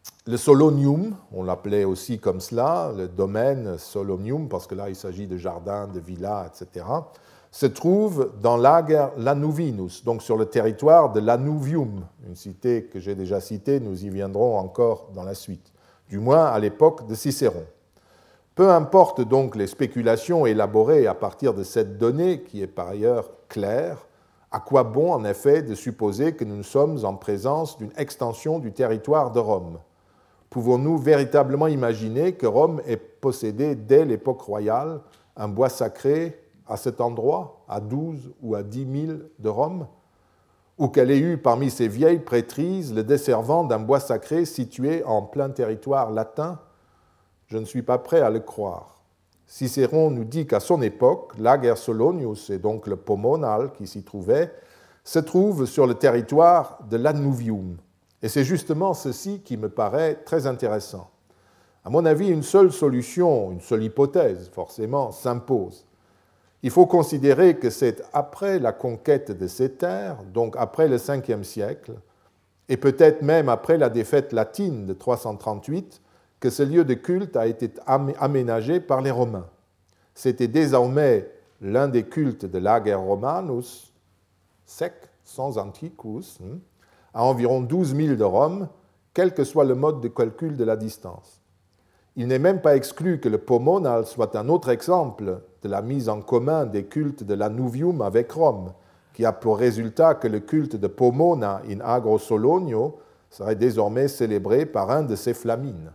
le Solonium, on l'appelait aussi comme cela, le domaine Solonium, parce que là il s'agit de jardins, de villas, et cetera, se trouve dans l'Ager Lanuvinus, donc sur le territoire de Lanuvium, une cité que j'ai déjà citée, nous y viendrons encore dans la suite, du moins à l'époque de Cicéron. Peu importe donc les spéculations élaborées à partir de cette donnée, qui est par ailleurs claire, à quoi bon en effet de supposer que nous sommes en présence d'une extension du territoire de Rome? Pouvons-nous véritablement imaginer que Rome ait possédé dès l'époque royale un bois sacré à cet endroit, à douze ou à dix milles de Rome, ou qu'elle ait eu parmi ses vieilles prêtrises le desservant d'un bois sacré situé en plein territoire latin? Je ne suis pas prêt à le croire. Cicéron nous dit qu'à son époque, l'Ager Solonius, et donc le Pomonal qui s'y trouvait, se trouve sur le territoire de Lanuvium. Et c'est justement ceci qui me paraît très intéressant. À mon avis, une seule solution, une seule hypothèse, forcément, s'impose. Il faut considérer que c'est après la conquête de ces terres, donc après le cinquième siècle, et peut-être même après la défaite latine de trois cent trente-huit, que ce lieu de culte a été aménagé par les Romains. C'était désormais l'un des cultes de l'Ager Romanus, sec, sans antiquus, à environ douze milles de Rome, quel que soit le mode de calcul de la distance. Il n'est même pas exclu que le Pomonal soit un autre exemple de la mise en commun des cultes de Lanuvium avec Rome, qui a pour résultat que le culte de Pomona in Agro Solonio serait désormais célébré par un de ses flamines.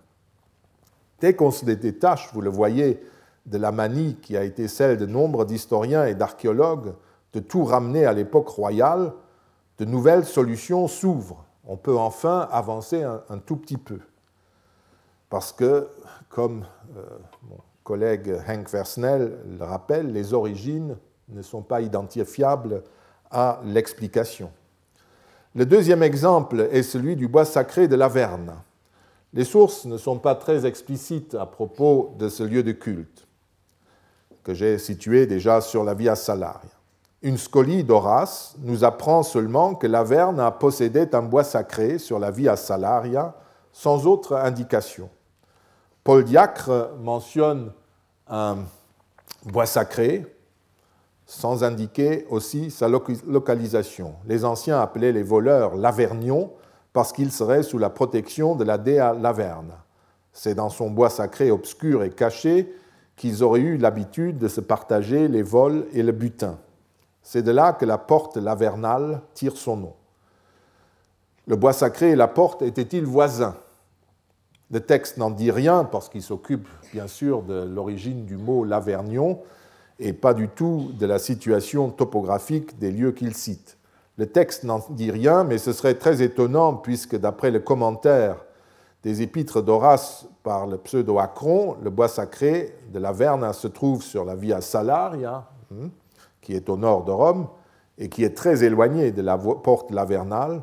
Dès qu'on se détache, vous le voyez, de la manie qui a été celle de nombre d'historiens et d'archéologues de tout ramener à l'époque royale, de nouvelles solutions s'ouvrent. On peut enfin avancer un, un tout petit peu. Parce que, comme euh, mon collègue Henk Versnell le rappelle, les origines ne sont pas identifiables à l'explication. Le deuxième exemple est celui du bois sacré de l'Averne. Les sources ne sont pas très explicites à propos de ce lieu de culte, que j'ai situé déjà sur la Via Salaria. Une scolie d'Horace nous apprend seulement que l'Averne possédait un bois sacré sur la Via Salaria, sans autre indication. Paul Diacre mentionne un bois sacré, sans indiquer aussi sa localisation. Les anciens appelaient les voleurs l'Avernion, parce qu'il serait sous la protection de la déesse Laverne. C'est dans son bois sacré obscur et caché qu'ils auraient eu l'habitude de se partager les vols et le butin. C'est de là que la porte lavernale tire son nom. Le bois sacré et la porte étaient-ils voisins? Le texte n'en dit rien parce qu'il s'occupe bien sûr de l'origine du mot lavernion et pas du tout de la situation topographique des lieux qu'il cite. Le texte n'en dit rien, mais ce serait très étonnant puisque d'après le commentaire des épîtres d'Horace par le pseudo-Acron, le bois sacré de l'Averne se trouve sur la Via Salaria, qui est au nord de Rome, et qui est très éloignée de la porte lavernale,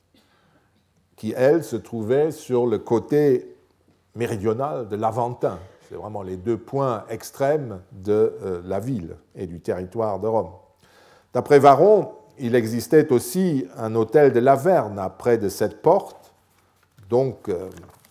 qui, elle, se trouvait sur le côté méridional de l'Aventin. C'est vraiment les deux points extrêmes de la ville et du territoire de Rome. D'après Varron, il existait aussi un hôtel de l'Averne près de cette porte, donc euh,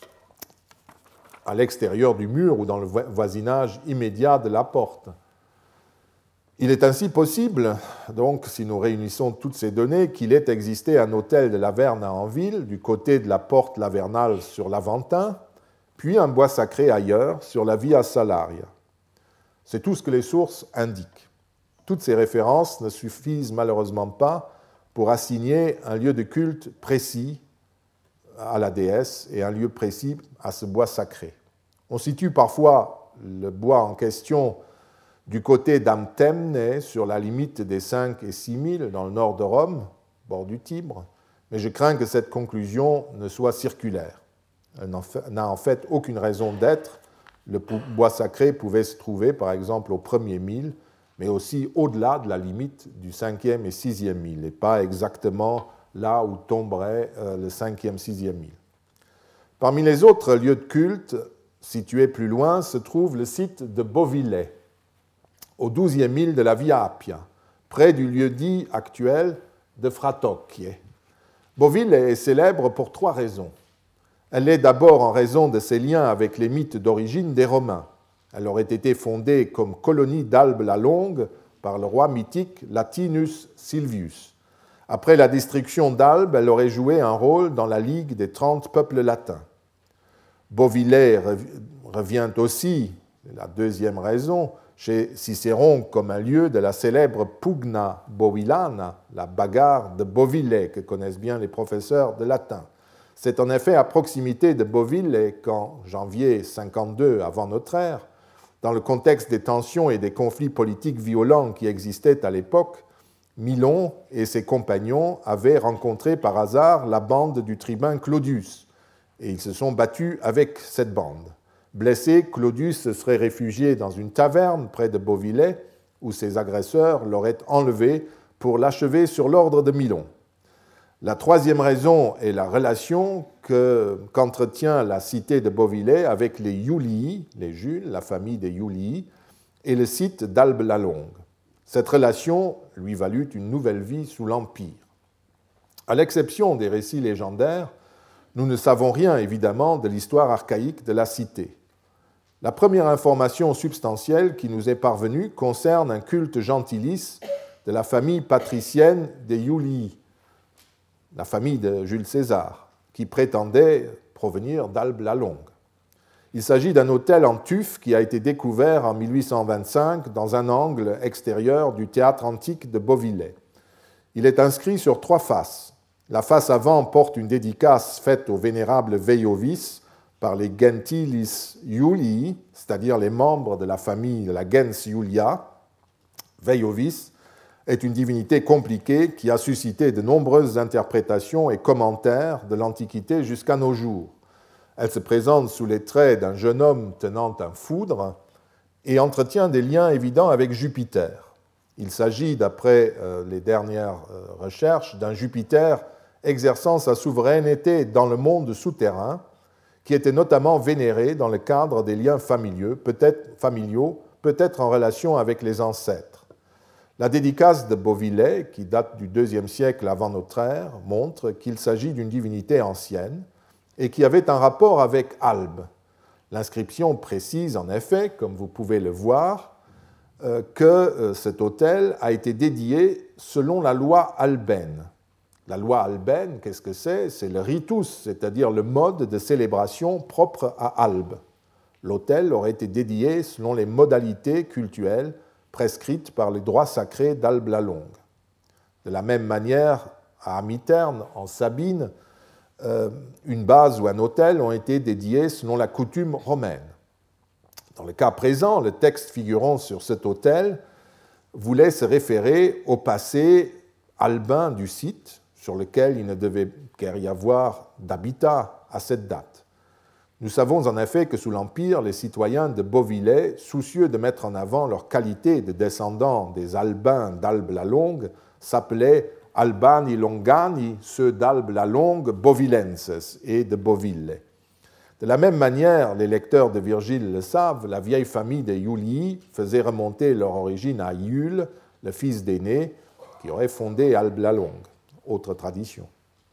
à l'extérieur du mur ou dans le voisinage immédiat de la porte. Il est ainsi possible, donc, si nous réunissons toutes ces données, qu'il ait existé un hôtel de l'Averne en ville, du côté de la porte lavernale sur l'Aventin, puis un bois sacré ailleurs, sur la Via Salaria. C'est tout ce que les sources indiquent. Toutes ces références ne suffisent malheureusement pas pour assigner un lieu de culte précis à la déesse et un lieu précis à ce bois sacré. On situe parfois le bois en question du côté d'Amtemne, sur la limite des cinq et six milles, dans le nord de Rome, bord du Tibre, mais je crains que cette conclusion ne soit circulaire. Elle n'a en fait aucune raison d'être. Le bois sacré pouvait se trouver, par exemple, au premier mille, mais aussi au-delà de la limite du cinquième et sixième mille, et pas exactement là où tomberait le cinquième, sixième mille. Parmi les autres lieux de culte situés plus loin se trouve le site de Bovillet, au douzième mille de la Via Appia, près du lieu-dit actuel de Fratocchie. Bovillet est célèbre pour trois raisons. Elle l'est d'abord en raison de ses liens avec les mythes d'origine des Romains. Elle aurait été fondée comme colonie d'Albe la Longue par le roi mythique Latinus Silvius. Après la destruction d'Albe, elle aurait joué un rôle dans la Ligue des trente peuples latins. Beauvilley revient aussi, la deuxième raison, chez Cicéron comme un lieu de la célèbre pugna bovillana, la bagarre de Beauvilley, que connaissent bien les professeurs de latin. C'est en effet à proximité de Beauvilley qu'en janvier cinquante-deux avant notre ère, dans le contexte des tensions et des conflits politiques violents qui existaient à l'époque, Milon et ses compagnons avaient rencontré par hasard la bande du tribun Claudius, et ils se sont battus avec cette bande. Blessé, Claudius se serait réfugié dans une taverne près de Beauvilley, où ses agresseurs l'auraient enlevé pour l'achever sur l'ordre de Milon. La troisième raison est la relation que, qu'entretient la cité de Beauvilley avec les Iulii, les Jules, la famille des Iulii, et le site d'Albe la Longue. Cette relation lui valut une nouvelle vie sous l'Empire. À l'exception des récits légendaires, nous ne savons rien évidemment de l'histoire archaïque de la cité. La première information substantielle qui nous est parvenue concerne un culte gentilice de la famille patricienne des Iulii, la famille de Jules César, qui prétendait provenir d'Albe la Longue. Il s'agit d'un autel en tuf qui a été découvert en mille huit cent vingt-cinq dans un angle extérieur du théâtre antique de Beauvilley. Il est inscrit sur trois faces. La face avant porte une dédicace faite au vénérable Veiovis par les Gentilis Iulii, c'est-à-dire les membres de la famille de la gens Iulia. Veiovis est une divinité compliquée qui a suscité de nombreuses interprétations et commentaires de l'Antiquité jusqu'à nos jours. Elle se présente sous les traits d'un jeune homme tenant un foudre et entretient des liens évidents avec Jupiter. Il s'agit, d'après les dernières recherches, d'un Jupiter exerçant sa souveraineté dans le monde souterrain, qui était notamment vénéré dans le cadre des liens familiaux, peut-être, familiaux, peut-être en relation avec les ancêtres. La dédicace de Beauvilley, qui date du deuxième siècle avant notre ère, montre qu'il s'agit d'une divinité ancienne et qui avait un rapport avec Albe. L'inscription précise en effet, comme vous pouvez le voir, que cet autel a été dédié selon la loi albaine. La loi albaine, qu'est-ce que c'est? C'est le ritus, c'est-à-dire le mode de célébration propre à Albe. L'autel aurait été dédié selon les modalités cultuelles prescrites par les droits sacrés d'Albe la Longue. De la même manière, à Amiterne, en Sabine, euh, une base ou un autel ont été dédiés selon la coutume romaine. Dans le cas présent, le texte figurant sur cet autel voulait se référer au passé albin du site, sur lequel il ne devait guère y avoir d'habitat à cette date. Nous savons en effet que sous l'Empire, les citoyens de Beauvilley, soucieux de mettre en avant leur qualité de descendants des Albins d'Albe la Longue, s'appelaient Albani Longani, ceux d'Albe la Longue, Beauvillenses et de Beauvilley. De la même manière, les lecteurs de Virgile le savent, la vieille famille des Iulii faisait remonter leur origine à Iule, le fils d'Énée, qui aurait fondé Albe la Longue. Autre tradition.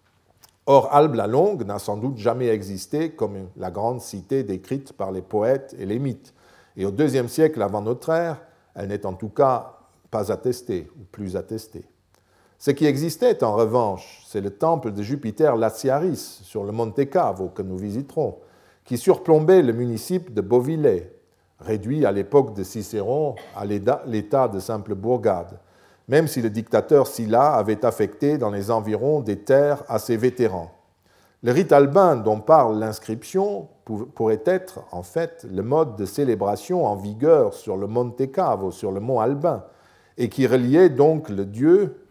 Or, Albe la Longue n'a sans doute jamais existé comme la grande cité décrite par les poètes et les mythes. Et au deuxième siècle avant notre ère, elle n'est en tout cas pas attestée, ou plus attestée. Ce qui existait en revanche, c'est le temple de Jupiter Latiaris sur le Monte Cavo que nous visiterons, qui surplombait le municipe de Beauvilley, réduit à l'époque de Cicéron à l'état de simple bourgade, même si le dictateur Sylla avait affecté dans les environs des terres à ses vétérans. Le rite albin dont parle l'inscription pourrait être en fait le mode de célébration en vigueur sur le Monte Cavo, sur le mont Albin, et qui reliait donc le dieu,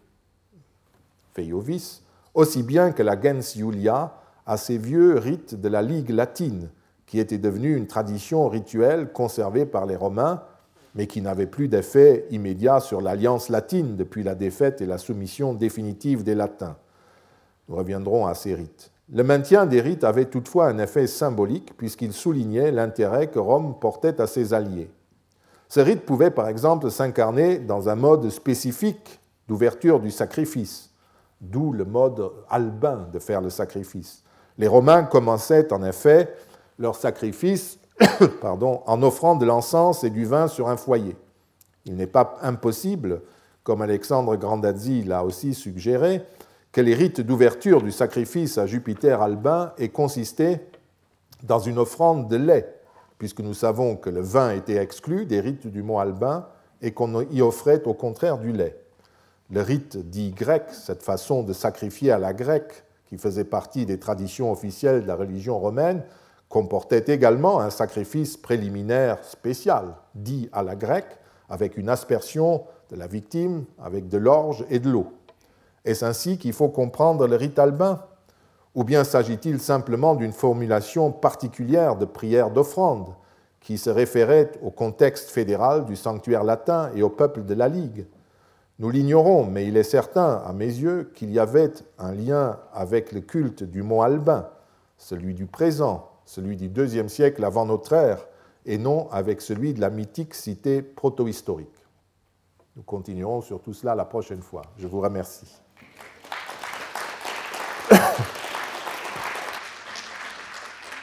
Veiovis, aussi bien que la gens Iulia à ces vieux rites de la Ligue latine, qui était devenue une tradition rituelle conservée par les Romains, mais qui n'avait plus d'effet immédiat sur l'alliance latine depuis la défaite et la soumission définitive des Latins. Nous reviendrons à ces rites. Le maintien des rites avait toutefois un effet symbolique puisqu'il soulignait l'intérêt que Rome portait à ses alliés. Ce rite pouvait par exemple s'incarner dans un mode spécifique d'ouverture du sacrifice, d'où le mode albin de faire le sacrifice. Les Romains commençaient en effet leur sacrifice pardon, en offrant de l'encens et du vin sur un foyer. Il n'est pas impossible, comme Alexandre Grandazzi l'a aussi suggéré, que les rites d'ouverture du sacrifice à Jupiter Albin aient consisté dans une offrande de lait, puisque nous savons que le vin était exclu des rites du mont Albin et qu'on y offrait au contraire du lait. Le rite dit grec, cette façon de sacrifier à la grecque, qui faisait partie des traditions officielles de la religion romaine, comportait également un sacrifice préliminaire spécial, dit à la grecque, avec une aspersion de la victime avec de l'orge et de l'eau. Est-ce ainsi qu'il faut comprendre le rite albin? Ou bien s'agit-il simplement d'une formulation particulière de prière d'offrande qui se référait au contexte fédéral du sanctuaire latin et au peuple de la Ligue? Nous l'ignorons, mais il est certain, à mes yeux, qu'il y avait un lien avec le culte du mont Albin, celui du présent, celui du deuxième siècle avant notre ère, et non avec celui de la mythique cité protohistorique. Nous continuerons sur tout cela la prochaine fois. Je vous remercie.